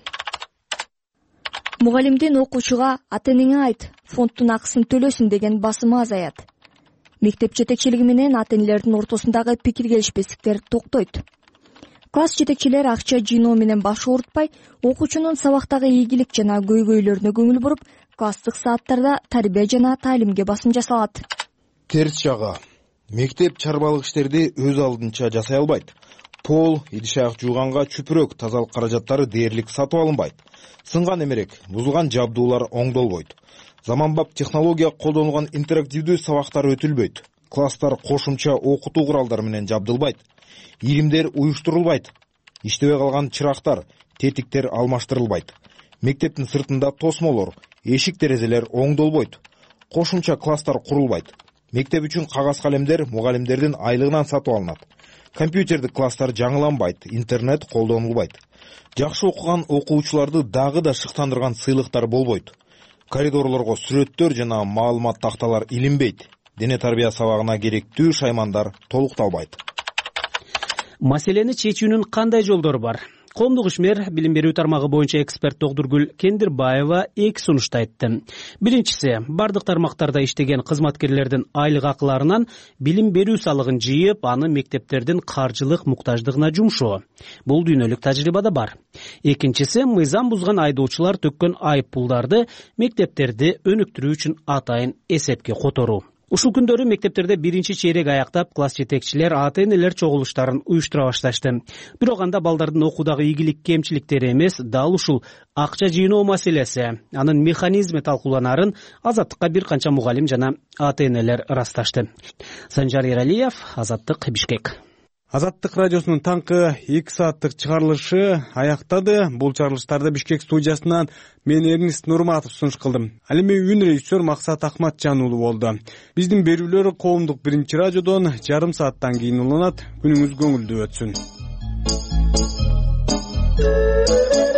Мугалимдин окуучуга ата энеңе айт, фонддун акысын төлөсүн деген басымы азаят. Мектеп жетекчилиги менен ата энелердин ортосундагы пикир келишпестиктер токтойт. Класс жетекчилер акча жыйноо менен баш оорутпай, окуучунун сабактагы ийгилик жана көйгөйлөрүнө көңүл буруп, класстык сааттарда тарбия жана таалимге басым жасалат. Терс жагы. Мектеп чарбалык иштерди өз алдынча жасай албайт. Пол, идиш-аяк жууганга чүпүрөк, тазалык каражаттары дээрлик сатып алынбайт. Сынган эмерек, бузулган жабдуулар оңдолбойт. Заманбап технология колдонулган интерактивдүү сабактар өтүлбөйт. Класстар кошумча окутуу куралдары менен жабдылбайт. Иримдер уюштурулбайт. Иштебей калган чырактар, тетиктер алмаштырылбайт. Мектептин сыртында тосмолор, эшик терезелер оңдолбойт. Кошумча класстар курулбайт. Мектеп үчүн кагаз калемдер мугалимдердин айлыгынан сатып алынат. Компьютердик класстар жаңыланбайт, интернет колдонулбайт. Жакшы окуган окуучуларды дагы да шыктандырган сыйлыктар болбойт. Коридорлорго сүрөттөр жана маалымат такталар илинбейт. Дене тарбия сабагына керектүү шаймандар толукталбайт. Маселени чечүүнүн кандай жолдору бар? Коомдук ишмер билим берүү тармагы боюнча эксперт Тогдургүл Кендирбаева эки сунушту айтты. Биринчиси, бардык тармактарда иштеген кызматкерлердин айлык акыларынан билим берүү салыгын жыйып, аны мектептердин каржылык муктаждыгына жумшоо. Бул дүйнөлүк тажрыйбада бар. Экинчиси, мыйзам бузган айдоочулар төккөн айып пулдарды мектептерди өнүктүрүү үчүн атайын эсепке которуу. Ушул күндөрү мектептерде биринчи чейрек аяктап, класс жетекчилер, ата энелер чогулуштарын уюштура башташты. Бирок анда балдардын окуудагы ийгилик кемчиликтери эмес, дал ушул акча жыйноо маселеси, анын механизми талкууланарын Азаттыкка бир канча мугалим жана ата энелер ырасташты. Санжар Эралиев, Азаттык, Бишкек. Азаттык радиосунун таңкы эки сааттык чыгарылышы аяктады. Бул чыгарылыштарды Бишкек студиясынан мен Эрнист Нурматов сунуш кылдым. Ал эми үн режиссер Максат Ахматжан уулу болду. Биздин берүүлөр коомдук биринчи радиодон жарым сааттан кийин уланат. Күнүңүз көңүлдүү өтсүн.